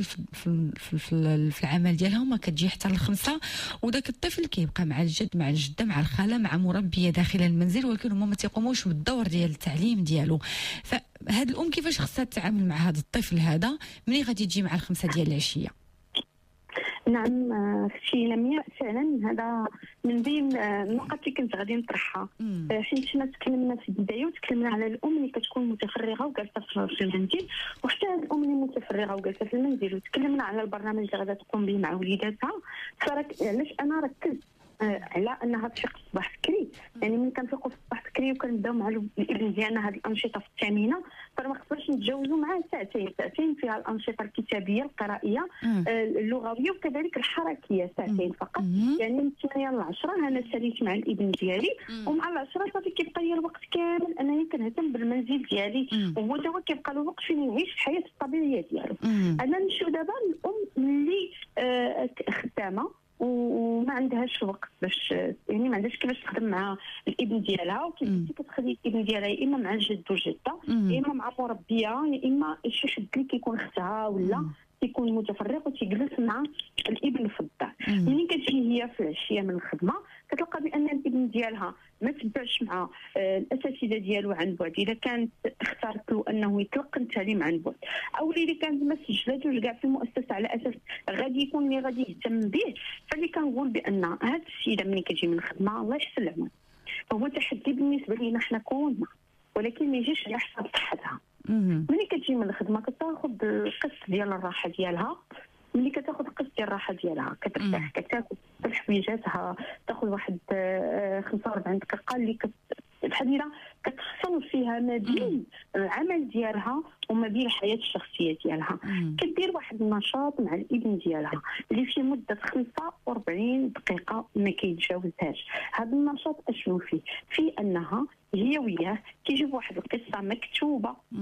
في العمل ديالها وما كتجي حتى ل5، وذاك الطفل كيبقى مع الجد مع الجده مع الخاله مع مربيه داخل المنزل، ولكن هما ما تيقوموش بالدور ديال التعليم ديالو. فهاد الام كيفاش خصها تتعامل مع هذا الطفل هذا ملي غادي تجي مع 5 ديال العشيه؟ نعم في لمياء فعلا هذا من بين النقط اللي كنت غادي نطرحها، حيت حنا تكلمنا في البدايه وتكلمنا على الام اللي كتكون متفرغه وجالسه في المنزل، وحتى الام اللي متفرغه وجالسه في المنزل، وتكلمنا على البرنامج اللي غادا تقوم به مع وليداتها. علاش انا ركزت على انها تفيق الصباح بكري، يعني ملي كنفيقوا في الصباح بكري وكنبداو مع الابن ديالنا هذه الانشطه في الثامنه، فما خصناش نتجاوزوا معاه ساعتين فيها الانشطه الكتابيه القرائيه اللغويه وكذلك الحركيه، ساعتين فقط. يعني من 8 ل 10 انا ساليت مع الابن ديالي، ومع 10 صافي كيبقى لي الوقت كامل انني كنهتم بالمنزل ديالي، وهو دابا كيبقى له وقت فين يعيش الحياه الطبيعيه ديالو. انا نمشيو دابا الام اللي خدامه وما عندهاش وقت باش يعني ما عندهاش كيفاش تخدم مع الابن ديالها، وكيف كتخلي الابن ديالها يا اما مع الجد والجده، يا اما مع مربيه، يا اما شي حد اللي كيكون اختها ولا كيكون متفرغ وتيجلس مع الابن في الدار. ملي كتجي هي في العشيه من الخدمه كتلقى بان الابن ديالها ما تبعش مع الاساتذه ديالو عن بعد، اذا كانت اختارت له انه يتلقى التعليم عن بعد، او اللي كانت ما سجلاتوش كاع في المؤسسه على اساس غادي يكون اللي غادي يهتم به. فاللي كنقول بان هاد السيده ملي كتجي من الخدمه الله يحسن العمل هو تحدي بالنسبه لينا حنا كلنا، ولكن ما يجيش على حساب صحتها. ملي كتجي من الخدمه كتاخذ القسط ديال الراحه ديالها، ملي كتاخذ القسط ديال الراحه ديالها كترتاح، كتاكل حويجاتها، تاخذ واحد 45 دقيقه اللي بحال الا كتفصل فيها ما بين العمل ديالها وما بين الحياه الشخصيه ديالها. كدير واحد النشاط مع الابن ديالها اللي في مده 45 دقيقه ما كيتجاوزهاش. هذا النشاط اشنو فيه؟ في انها هي وياه كيجيب واحد القصه مكتوبه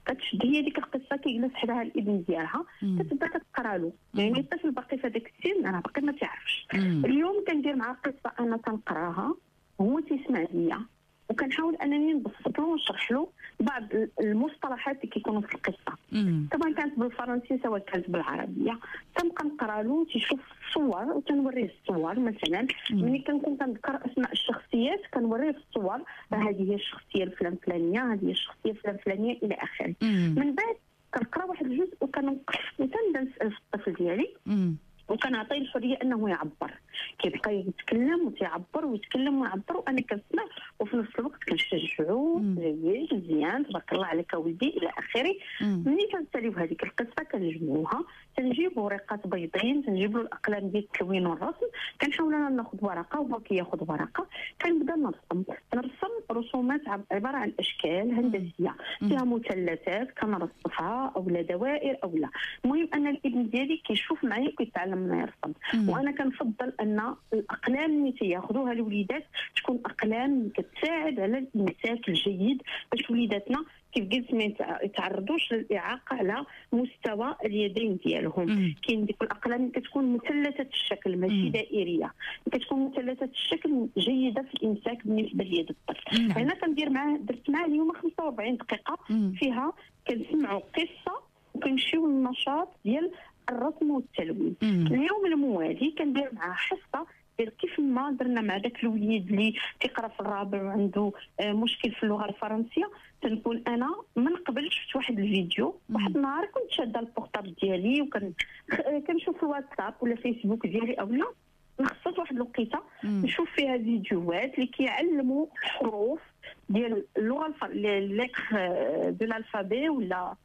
كتشد هي ديك القصه كيجلس حداها الابن ديالها كتبدا كتقرا له. يعني الطفل باقي في هذاك السن انا باقي ما تعرفش. اليوم كندير معاه قصه انا كنقراها هو تيسمع ليا وكنحاول انني نبسط له ونشرح له بعض المصطلحات اللي كيكونوا في القصه. طبعا كانت بالفرنسيه سواء كانت بالعربيه. تنبقى نقرا له تيشوف الصور وتنوريه الصور. مثلا ملي كنكون كنذكر اسماء الشخصيات كنوريه في الصور هذه هي الشخصيه الفلانيه هذه هي الشخصيه الفلانيه الى اخره. من بعد كنقرا واحد الجزء وكنوقف وتنبدا نسال في الطفل ديالي وكنعطيه الحريه انه يعبر. كيبقى يتكلم وتيعبر ويتكلم ويعبر وانا كنسمع وفي نفس الوقت كنشجعو جيد مزيان تبارك الله عليك اولدي الى اخره. ملي كنساليو هذيك القصه كنجمعوها تنجيب ورقات بيضين تنجيب له الاقلام ديال التلوين والرسم. كنحاول انا ناخذ ورقه وهو كياخذ ورقه كنبدا نرسم رسومات عباره عن اشكال هندسيه فيها مثلثات كنرصفها او لا دوائر او لا. المهم ان الابن ديالي كيشوف معايا وكيتعلم معايا يرسم. وانا كنفضل ان الاقلام اللي تياخذوها الوليدات تكون اقلام كتساعد على الامساك الجيد باش وليداتنا كيف قلت ما يتعرضوش للاعاقه على مستوى اليدين ديالهم. كاين ديك الاقلام اللي كتكون مثلثه الشكل ماشي دائريه كتكون مثلثه الشكل جيده في الامساك بالنسبه ليد الطفل. هنا كندير معاه درت معاه اليوم 45 دقيقه فيها كنسمعوا قصه وكنمشيو للنشاط ديال الرسم والتلوين. اليوم الموالي كندير معاه حصه ديال كيف ما درنا مع داك الوليد اللي كيقرا في الرابع وعنده مشكل في اللغه الفرنسيه. تنكون انا من قبل شفت واحد الفيديو واحد النهار كنت شاده البورطابل ديالي وكنشوف الواتساب ولا فيسبوك ديالي او لا نخصص واحد الوقيته نشوف فيها فيديوهات اللي كيعلموا الحروف ديال اللغه ليكتر دو الالفابي ولا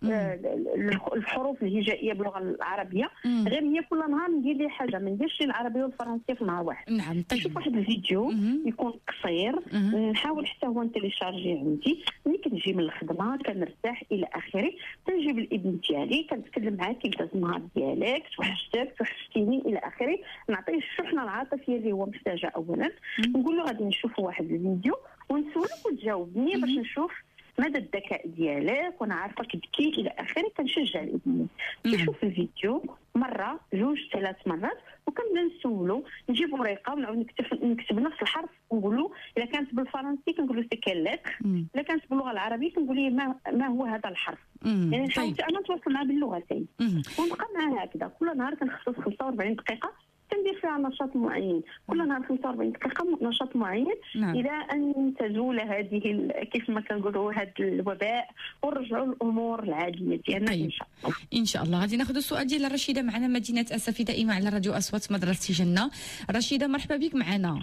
الحروف الهجائيه باللغه العربيه. غير هي كل نهار ندير لي حاجه ما نديرش العربيه والفرنسيه في نهار واحد. نشوف واحد الفيديو يكون قصير نحاول حتى هو نتيليشارجي عندي. ملي كنجي من الخدمه كنرتاح الى اخره كنجيب الابن ديالي كنتكلم معاه كيف داز النهار ديالك توحشتيني الى اخره. نعطيه الشحنه العاطفيه اللي هو محتاجها. اولا نقول له غادي نشوفوا واحد الفيديو ونسولك وتجاوبني باش نشوف مدى الذكاء ديالك وانا عارفه كتبكي الى اخره. كنشجع الابن يشوف الفيديو مره جوج ثلاث مرات وكنبدا نسولو نجيب ورقه ونعاود نكتب نفس الحرف ونقول له الا كانت بالفرنسي كنقول له سي كيل لتر الا كانت باللغه العربيه كنقول له ما هو هذا الحرف. يعني حاولت انا نتواصل معاه باللغتين ونبقى معاه هكذا. كل نهار كنخصص 45 دقيقه كندير فيها نشاط معين. كل نهار 45 دقيقه نشاط معين الى ان تزول هذه كيف ما كنقولوا هذا الوباء ونرجعوا للامور العاديه ديالنا. ان شاء الله. ان شاء الله. غادي ناخذ السؤال ديال رشيده معنا مدينه اسفي دائما على راديو اصوات مدرسه جنه. رشيده مرحبا بك معنا.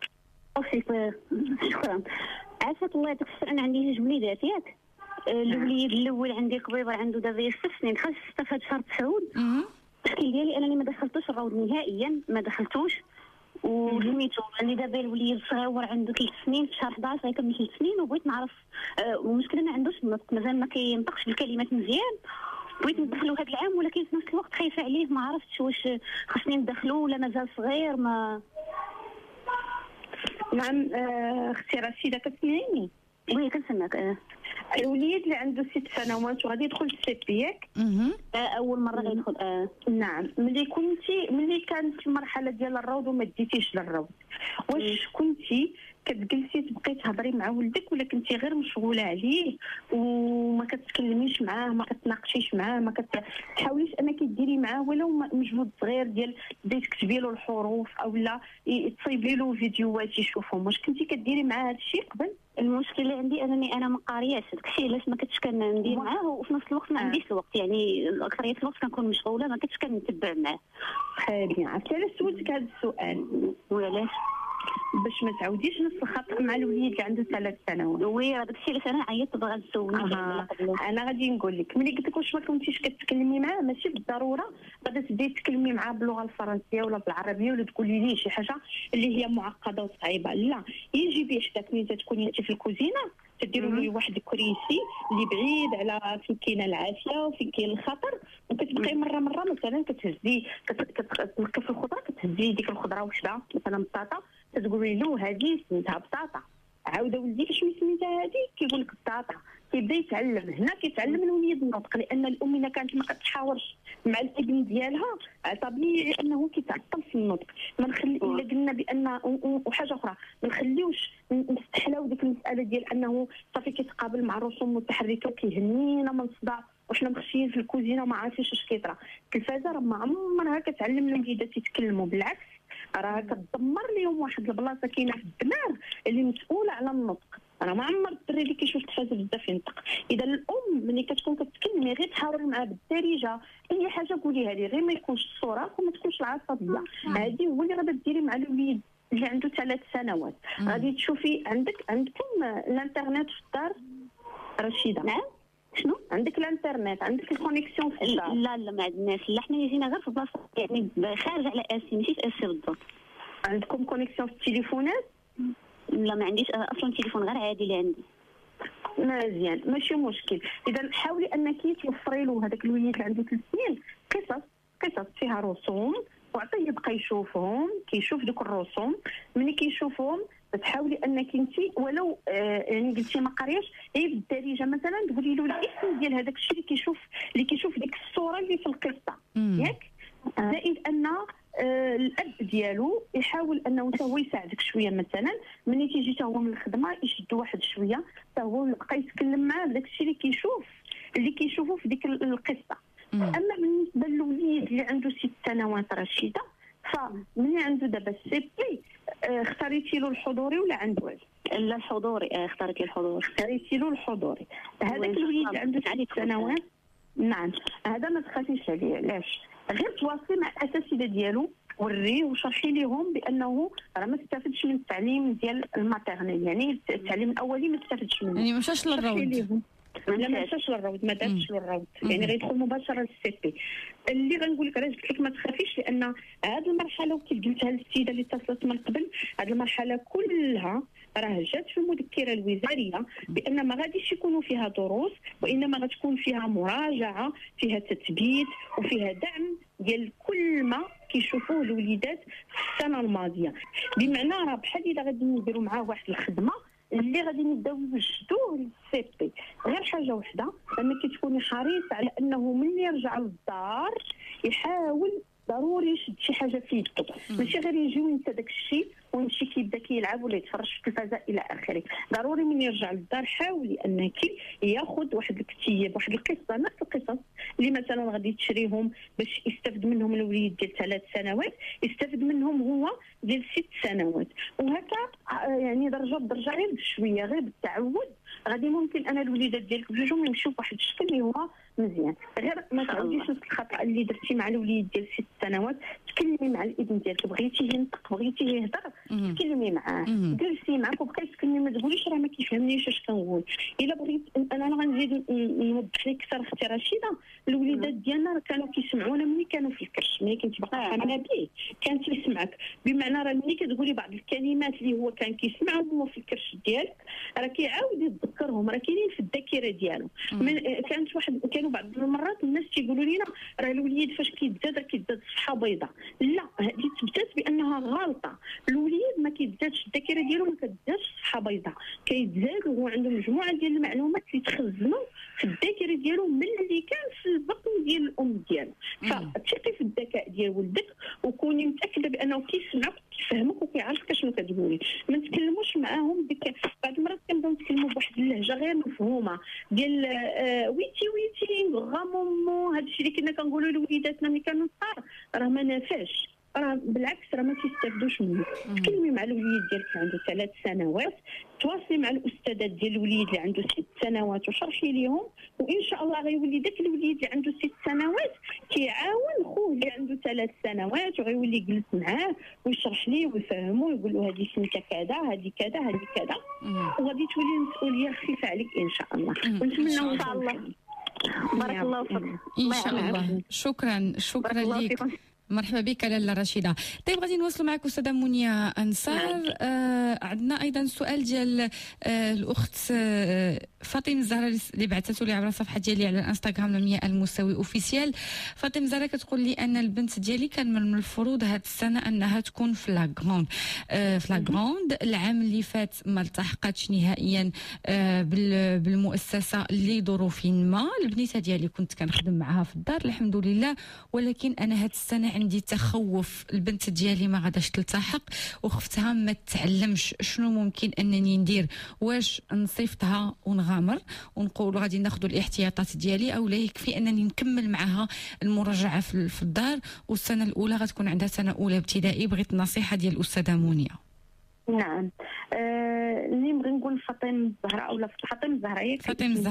شكرا. عافاك الله يعطيك الصحه. انا عندي جوج وليدات ياك. الوليد الاول عندي قبيبر عنده دابا 6 سنين دخل 6 في هذا الشهر 9. المشكل ديالي انني ما دخلتوش الروض نهائيا ما دخلتوش وسميتو اللي دابا الوليد الصغير عنده 3 سنين في شهر 11 غيكمل 3 سنين وبغيت نعرف المشكله ما عندوش النطق مازال ما كينطقش بالكلمات مزيان. بغيت ندخلو هذا العام ولكن في نفس الوقت خايفه عليه ما عرفتش واش خصني ندخلو ولا مازال صغير ما. نعم اختي رشيده كتسمعيني؟ وي كنسمعك. الوليد اللي عنده 6 سنوات وغادي يدخل السيبي ياك اول مره غيدخل. نعم. ملي كانت المرحله ديال الروض وما ديتيش للروض واش كنتي كتجلسي تبقي تهضري مع ولدك ولا كنتي غير مشغوله عليه وما كتكلميش معاه ما كتناقشيش معاه ما كتحاوليش انك ديري معاه ولو مجهود صغير ديال بديتي تكتبي له الحروف او لا تصيبي له فيديوهات يشوفهم؟ واش كنتي كديري معاه هذا الشيء قبل؟ المشكل اللي عندي انني انا ما قارياش داكشي علاش ما كنتش كندير معاه وفي نفس الوقت ما عنديش الوقت. يعني اكثريه الوقت كنكون مشغوله ما كنتش كنتبع معاه. بيان. عرفتي علاش سولتك هذا السؤال وعلاش؟ باش ما تعاوديش نفس الخطا مع الوليد اللي عنده 3 سنوات. وي هذاك الشيء علاش انا عيطت بغا نسولك. انا غادي نقول لك ملي قلت لك واش ما كنتيش كتكلمي معاه ماشي بالضروره غادي تبداي تكلمي معاه باللغه الفرنسيه ولا بالعربيه ولا تقولي ليه شي حاجه اللي هي معقده وصعيبه. لا يجي بيه حتى ملي تكوني انت في الكوزينه تديروا لي واحد الكريسي اللي بعيد على فين كاينه العافيه وفين كاين الخطر وكتبقاي مره مثلا كتهزي كتلقي في الخضره كتهزي ديك الخضره وحده مثلا بطاطا تقولي له هذه سميتها بطاطا. عاوده ولدي شنو سميتها هذه كيقول لك بطاطا. كيبدا يتعلم. هنا كيتعلم الوليد النطق، لان الام الا كانت ما كتحاورش مع الابن ديالها طبيعي انه كيتعطل في النطق. ما نخلي الا قلنا بان وحاجه اخرى ما نخليوش نستحلاو ديك المساله ديال انه صافي كيتقابل مع الرسوم المتحركه وكيهنينا من الصداع وحنا مخشيين في الكوزينه ما عارفينش اش كيطرا. التلفازه راه ما عمرها كتعلم الوليدات يتكلموا، بالعكس راه كتدمر لهم واحد البلاصه كاينه في الدماغ اللي مسؤوله على النطق. انا ما عمر الدري اللي كيشوف التلفازه بزاف ينطق. اذا الام ملي كتكون كتكلمي غير تحاوري معاه بالدارجه، اي حاجه قوليها ليه غير ما يكونش الصراخ وما تكونش العصبيه. هذه هو اللي غادي ديري مع الوليد اللي عنده 3 سنوات. غادي تشوفي عندكم الانترنت في الدار رشيده؟ نعم. شنو عندك الانترنت، عندك الكونيكسيون في الدار؟ لا ما عندناش، لا حنا جينا غير في بلاصه يعني خارج على اسي ماشي في اسي بالضبط. عندكم كونيكسيون في التليفونات؟ لا ما عنديش اصلا تليفون غير عادي اللي عندي. مزيان ماشي مشكل. اذا حاولي انك توفري له هذاك الوليد اللي عنده 3 سنين قصص فيها رسوم وعطيه يبقى يشوفهم، كيشوف دوك الرسوم. ملي كيشوفهم تحاولي انك انت ولو يعني قلتي ما قريش غير بالدارجه مثلا تقولي له الاسم ديال هذاك الشيء اللي كيشوف ديك الصوره اللي في القصه ياك. زائد ان الاب ديالو يحاول انه حتى هو يساعدك شويه. مثلا ملي تيجي حتى هو من الخدمه يشد واحد شويه حتى هو يبقى يتكلم معاه بداك الشيء اللي كيشوفه في ديك القصه. اما بالنسبه للوليد اللي عنده 6 سنوات رشيده، فملي عنده دابا السي بي اختاريتي له الحضوري ولا عنده لا الحضوري؟ اختاريتي له الحضوري. هذاك الوليد اللي عنده 6 سنوات نعم هذا ما تخافيش عليه. علاش؟ غير تواصلي مع الاساتذه ديالو وريه وشرحي لهم بانه راه ما تستافدش من التعليم ديال الماتيرنيل، يعني التعليم الاولي ما تستافدش منه. يعني ما مشاش للروض؟ لا ما مشاش للروض، ما دارش للروض، يعني غيدخل مباشره للسي بي. اللي غنقول لك علاش قلت لك ما تخافيش، لان هذه المرحله وكيف قلتها للسيده اللي اتصلت من قبل، هذه المرحله كلها راه جات في المذكره الوزاريه بان ما غاديش يكونوا فيها دروس، وانما غتكون فيها مراجعه، فيها تثبيت وفيها دعم ديال كل ما كيشوفوه الوليدات في السنه الماضيه. بمعنى راه بحال الا غادي نديروا معاه واحد الخدمه اللي غادي نبداو نوجدوه للسي بي. غير حاجه وحده، انك تكوني حريص على انه ملي يرجع للدار يحاول ضروري يشد شي حاجه في يده، ماشي غير يجي وينسى داك الشيء ويمشي كيبدا كيلعب ولا يتفرج في التلفازه الى اخره. ضروري من يرجع للدار حاولي انك ياخذ واحد الكتيب، واحد القصه، نفس القصص اللي مثلا غادي تشريهم باش يستافد منهم الوليد ديال 3 سنوات يستافد منهم هو ديال 6 سنوات، وهكا يعني درجه بدرجه غير بشويه غير بالتعود غادي ممكن انا الوليدات ديالك بجوجهم يمشيو بواحد الشكل اللي هو مزيان. غير ما تعاوديش نفس الخطا اللي درتي مع الوليد ديال 6 سنوات. تكلمي مع الابن ديالك، بغيتيه ينطق بغيتيه يهضر تكلمي معاه، جلسي معاك وبقاي تكلمي، ما تقوليش راه ما كيفهمنيش اش كنقول. الا بغيت انا غنزيد نوضح لك اكثر اختي رشيده، الوليدات ديالنا كانوا كيسمعونا ملي كانوا في الكرش، ملي كنت باقا حامله به كان تيسمعك. بمعنى راه ملي كتقولي بعض الكلمات اللي هو كان كيسمعهم هو في الكرش ديالك راه كيعاود يتذكرهم، راه كاينين في الذاكره ديالو. كانوا بعض المرات الناس تيقولوا لنا راه الوليد فاش كيتزاد صفحه بيضاء. لا، هذه تثبتت بانها غلطه. الوليد ما كيتزادش الذاكره ديالو، ما كتزادش صفحه بيضاء، كيتزاد وهو عنده مجموعه ديال المعلومات اللي تخزنوا في الذاكره ديالو من اللي كان في البطن ديال الام ديالو. فثقي في الذكاء ديال ولدك وكوني متاكده بانه كيسمعك كيفهمك وكيعرفك شنو كتقولي. ما نتكلموش معاهم بعض المرات كنبداو نتكلموا بواحد اللهجه غير مفهومه ديال ويتي غامومو. هذا الشيء اللي كنا كنقولوا لوليداتنا ملي كانوا صغار راه ما نافعش، راه بالعكس راه ما تيستافدوش منه. تكلمي مع الوليد ديالك عنده 3 سنوات، تواصلي مع الاستاذات ديال الوليد اللي عنده 6 سنوات وشرحي ليهم، وان شاء الله غيولي داك الوليد اللي عنده 6 سنوات كيعاون خوه اللي عنده 3 سنوات وغيولي يجلس معاه ويشرح ليه ويفهمه ويقول له هذه سميتها كذا، هذه كذا، هذه كذا، وغادي تولي المسؤوليه خفيفه عليك ان شاء الله. ونتمنى ان شاء الله. بارك الله فيك. ان شاء الله. شكرا لك. مرحبا بك لاله رشيده. طيب غادي نواصلوا معك استاذه منيا انصار. عندنا ايضا سؤال ديال الاخت فاطمه الزهراء اللي بعثته لي عبر الصفحه ديالي على الانستغرام لميا المساوي اوفيسيال. فاطمه الزهراء كتقول لي ان البنت ديالي كان من المفروض هذه السنه انها تكون في لاغروند. في لاغروند العام اللي فات ما التحقتش نهائيا بالمؤسسه لظروف ما. البنيته ديالي كنت كنخدم معها في الدار الحمد لله، ولكن انا هذه السنه عندي تخوف البنت ديالي ما غاداش تلتحق وخفتها ما تتعلمش. شنو ممكن انني ندير؟ واش نصيفطها ونغامر ونقول غادي ناخذ الاحتياطات ديالي، او لا يكفي انني نكمل معها المراجعه في الدار والسنه الاولى غتكون عندها سنه اولى ابتدائي؟ بغيت النصيحه ديال الاستاذه منيا. نعم اللي نبغي نقول فاطمه الزهراء ولا فاطمه الزهراء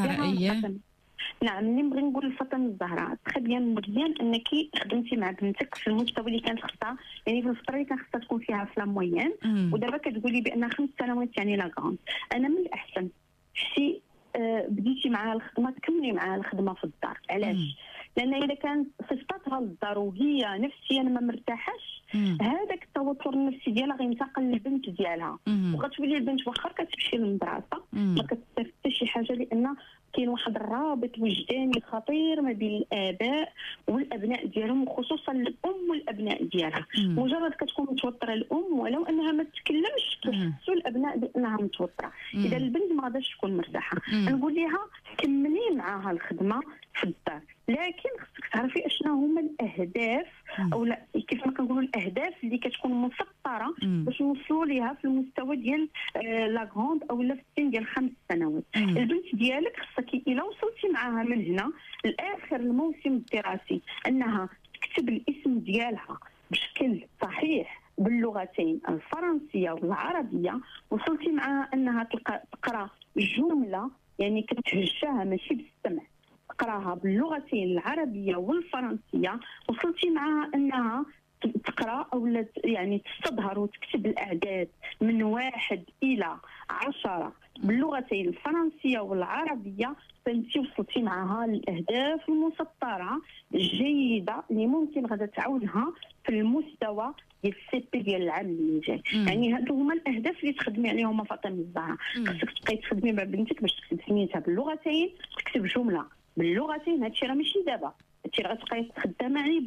نعم اللي نبغي نقول لفاطمه الزهراء تخي مزيان انك خدمتي مع بنتك في المستوى اللي كانت خصها، يعني في الفتره اللي كان خصها تكون فيها في لا موين، ودابا كتقولي بان 5 سنوات يعني لا كون. انا من الاحسن شتي بديتي معها الخدمه تكملي معها الخدمه في الدار. علاش؟ لان اذا كانت صفتها للدار وهي نفسيا ما مرتاحاش، هذاك التوتر النفسي ديالها غينتقل للبنت ديالها، وغتولي البنت واخا كتمشي للمدرسه ما كتستافد حتى شي حاجه، لان كاين واحد الرابط وجداني خطير ما بين الاباء والابناء ديالهم، وخصوصا الام والابناء ديالها. مجرد كتكون متوتره الام ولو انها ما تتكلمش كيحسوا الابناء بانها متوتره. اذا البنت ما غاداش تكون مرتاحه، نقول لها كملي معاها الخدمه في الدار، لكن خصك تعرفي اشنا هما الاهداف او لا كيف ما كنقولوا الاهداف اللي كتكون مسطره باش نوصلوا ليها في المستوى ديال لا غروند او لا في السن ديال 5 سنوات. البنت ديالك خصك الا وصلتي معاها من هنا لاخر الموسم الدراسي انها تكتب الاسم ديالها بشكل صحيح باللغتين الفرنسيه والعربيه، وصلتي معاها انها تقرا جمله يعني كتهجاها ماشي بالسمع، تقراها باللغتين العربيه والفرنسيه، وصلتي معها انها تقرا او يعني تستظهر وتكتب الاعداد من 1 إلى 10 باللغتين الفرنسيه والعربيه، فانتي وصلتي معها للاهداف المسطره الجيده اللي ممكن غادا تعاونها في المستوى ديال السي بي ديال العام اللي جاي. يعني هادو هما الاهداف اللي تخدمي عليهم فاطمه الزهراء. خصك تبقاي تخدمي مع بنتك باش تكتب سميتها باللغتين، تكتب جمله باللغتين. هادشي راه ماشي دابا، هادشي راه غتبقاي خدامه عليه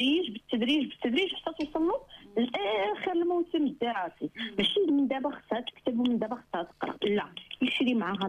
بالتدريج حتى توصلوا لاخر الموسم الدراسي، ماشي من دابا خصها تكتب ومن دابا خصها تقرا، لا يشري معها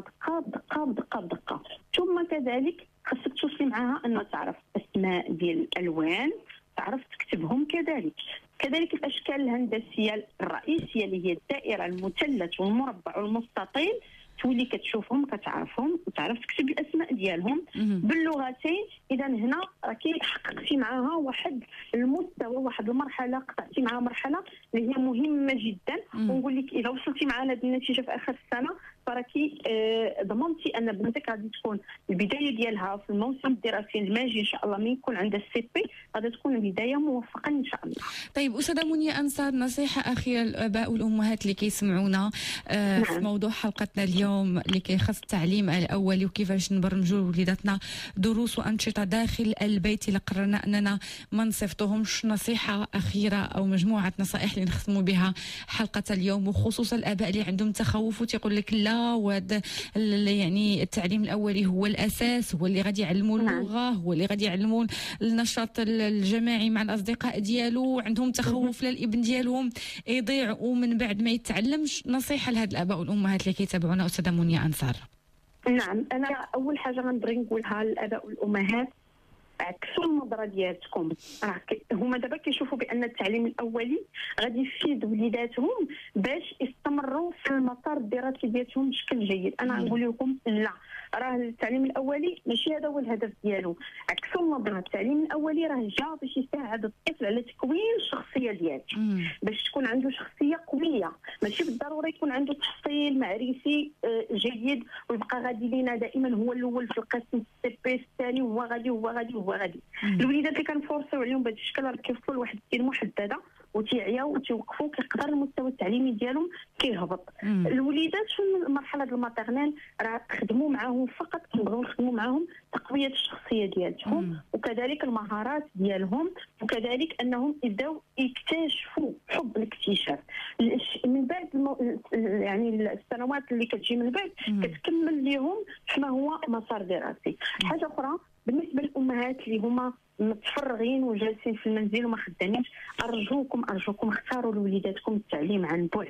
دقه. ثم كذلك خصك توصلي معها انها تعرف اسماء ديال الالوان، تعرف تكتبهم كذلك الاشكال الهندسيه الرئيسيه اللي هي الدائره المثلث والمربع والمستطيل، تولي كتشوفهم كتعرفهم وتعرف تكتب الاسماء ديالهم باللغتين. اذا هنا راكي حققتي معها واحد المستوى، واحد المرحله، قطعتي معها مرحله اللي هي مهمه جدا. ونقول لك اذا وصلتي معنا هذه النتيجه في اخر السنه فراكي ضمنتي ان بنتك غادي تكون البدايه ديالها في الموسم الدراسي الماجي ان شاء الله من يكون عندها السي بي غادي تكون البدايه موفقه ان شاء الله. طيب استاذه منيا انصار، نصيحه اخيره للاباء والامهات اللي كيسمعونا في موضوع حلقتنا اليوم اللي كيخص التعليم الاولي وكيفاش نبرمجوا وليداتنا دروس وانشطه داخل البيت اللي قررنا اننا ما نصيفطوهمش. نصيحه اخيره او مجموعه نصائح اللي نختموا بها حلقه اليوم، وخصوصا الاباء اللي عندهم تخوف وتيقول لك لا وهذا يعني التعليم الاولي هو الاساس، هو اللي غادي يعلموا اللغه، هو اللي غادي يعلموا النشاط الجماعي مع الاصدقاء ديالو، عندهم تخوف للابن ديالهم يضيع ومن بعد ما يتعلمش. نصيحه لهاد الاباء والامهات اللي كيتابعونا استاذه منيا انصار. نعم، انا اول حاجه غنبغي نقولها للاباء والامهات، عكسوا النظره ديالكم. هما دابا كيشوفوا بان التعليم الاولي غادي يفيد وليداتهم باش يستمروا في المسار الدراسي ديالهم بشكل جيد. انا نقول لكم لا، راه التعليم الاولي ماشي هذا هو الهدف ديالو. عكسوا النظره، التعليم الاولي راه جا باش يساعد الطفل على تكوين الشخصيه ديالو، باش تكون عنده شخصيه قويه، ماشي بالضروره يكون عنده تحصيل معرفي جيد ويبقى غادي لينا دائما هو الاول في القسم السي بي الثاني وهو غادي. الوليدات اللي كنفورسيو عليهم بهذا الشكل راه كيوصلوا لواحد السن محدده وتيعياو وتيوقفوا كيقدر المستوى التعليمي ديالهم كيهبط. الوليدات في المرحله ديال الماتيرنيل راه خدموا معاهم فقط، كنبغيو نخدموا معاهم تقويه الشخصيه ديالهم وكذلك المهارات ديالهم وكذلك انهم يبداو يكتشفوا حب الاكتشاف من بعد يعني السنوات اللي كتجي من بعد كتكمل لهم فيما هو مسار دراسي. حاجه اخرى بالنسبه للامهات اللي هما متفرغين وجالسين في المنزل وما خدامينش، ارجوكم اختاروا لوليداتكم التعليم عن بعد.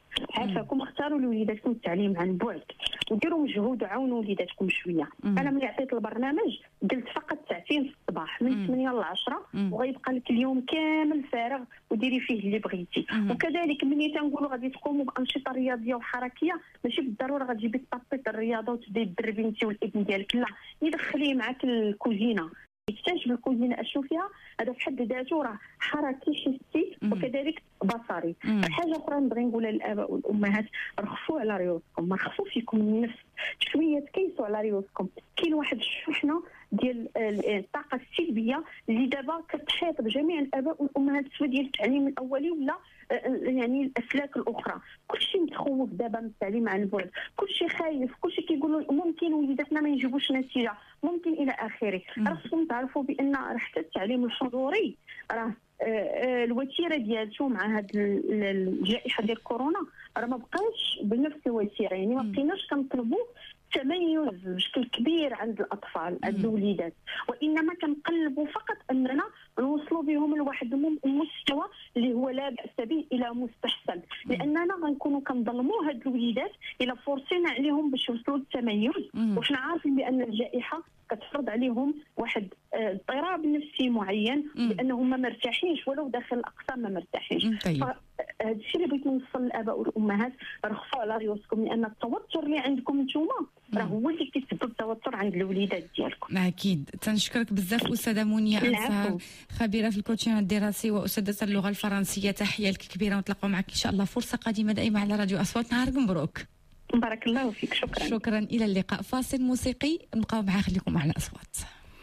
عافاكم اختاروا لوليداتكم التعليم عن بعد وديروا مجهود وعاونوا وليداتكم شويه. انا ملي عطيت البرنامج قلت فقط ساعتين في الصباح من 8 ل 10 وغيبقى لك اليوم كامل فارغ وديري فيه اللي بغيتي. وكذلك ملي تنقولوا غادي تقوموا بانشطه رياضيه وحركيه ماشي بالضروره غتجيبي تطبيط الرياضه وتبداي تدربي انت والابن ديالك، لا يدخليه معك الكوزينه يكتشف الكوزينه اشنو فيها. هذا في حد ذاته راه حركي حسي وكذلك بصري. حاجه اخرى نبغي نقولها للاباء والامهات، رخفوا على ريوسكم، ما رخفوا فيكم النفس شويه، تكيسوا على ريوسكم. كاين واحد الشحنه ديال الطاقه السلبيه اللي دابا كتحيط بجميع الاباء والامهات سواء ديال التعليم الاولي ولا يعني الاسلاك الاخرى. كلشي متخوف دابا من التعليم عن بعد، كلشي خايف، كلشي كيقولوا ممكن وليداتنا ما يجيبوش نتيجه، ممكن الى اخره. خاصكم تعرفوا بان حتى التعليم الحضوري راه الوتيره ديالته مع هذه الجائحه ديال كورونا راه ما بقاش بنفس الوتيره، يعني ما بقيناش كنطلبوا تميز بشكل كبير عند الاطفال عند الوليدات، وانما كنقلبوا فقط اننا نوصلوا بهم لواحد المستوى اللي هو لا باس به الى مستحسن، لاننا غنكونوا كنظلموا هاد الوليدات الى فرصنا عليهم باش يوصلوا للتميز. وحنا عارفين بان الجائحه كتفرض عليهم واحد اضطراب نفسي معين لانهم ما مرتاحينش ولو داخل الاقسام ما مرتاحينش. هذا الشيء اللي بغيت نوصل للاباء والامهات، رخصوا على ريوسكم لان التوتر اللي عندكم نتوما راه هو اللي كيسبب التوتر عند الوليدات ديالكم. اكيد. تنشكرك بزاف استاذه منيا انصار، خبيره في الكوتشين الدراسي واستاذه اللغه الفرنسيه. تحيه لك كبيره ونتلاقاو معك ان شاء الله فرصه قادمه دائما على راديو اصوات. نهارك مبروك. بارك الله فيك. شكرا. الى اللقاء. فاصل موسيقي نبقاو معاه، خليكم على اصوات.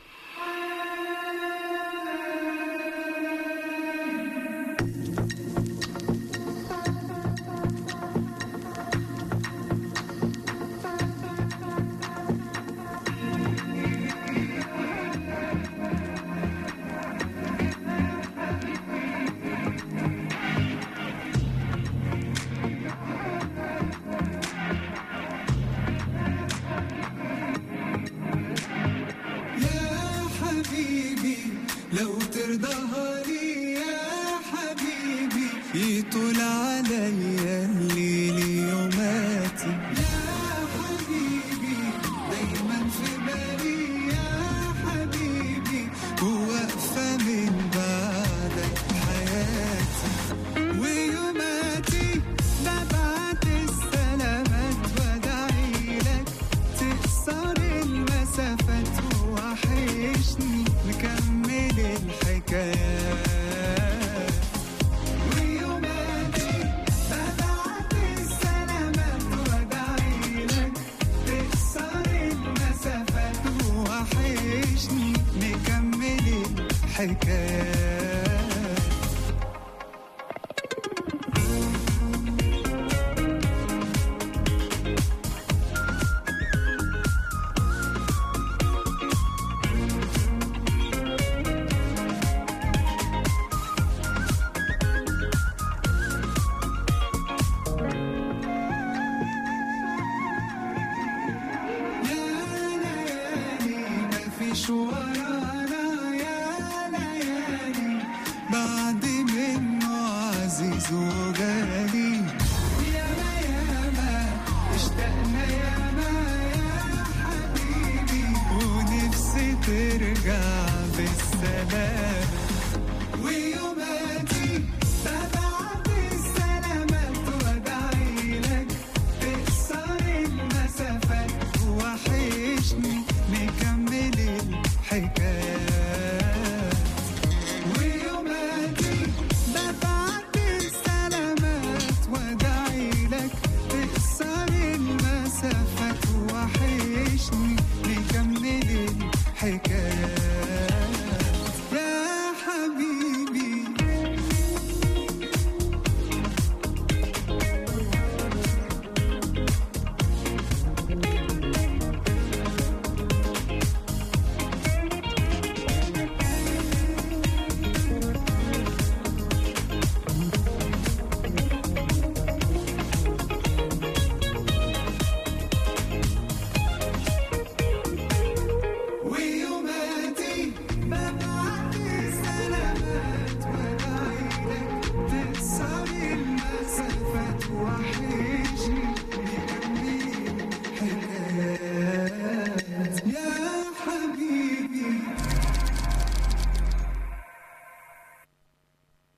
لو ترضاها لي يا حبيبي يطول عليا الليل يوماتي يا حبيبي دايما في بالي يا حبيبي وواقفة من بعدك حياتي ويوماتي ببعت السلامات وادعيلك تكسر المسافات وحشني نكمل الحكايات ويوماتي ببعت السلامات وادعيلك تكسر المسافات وحشني نكمل الحكايات.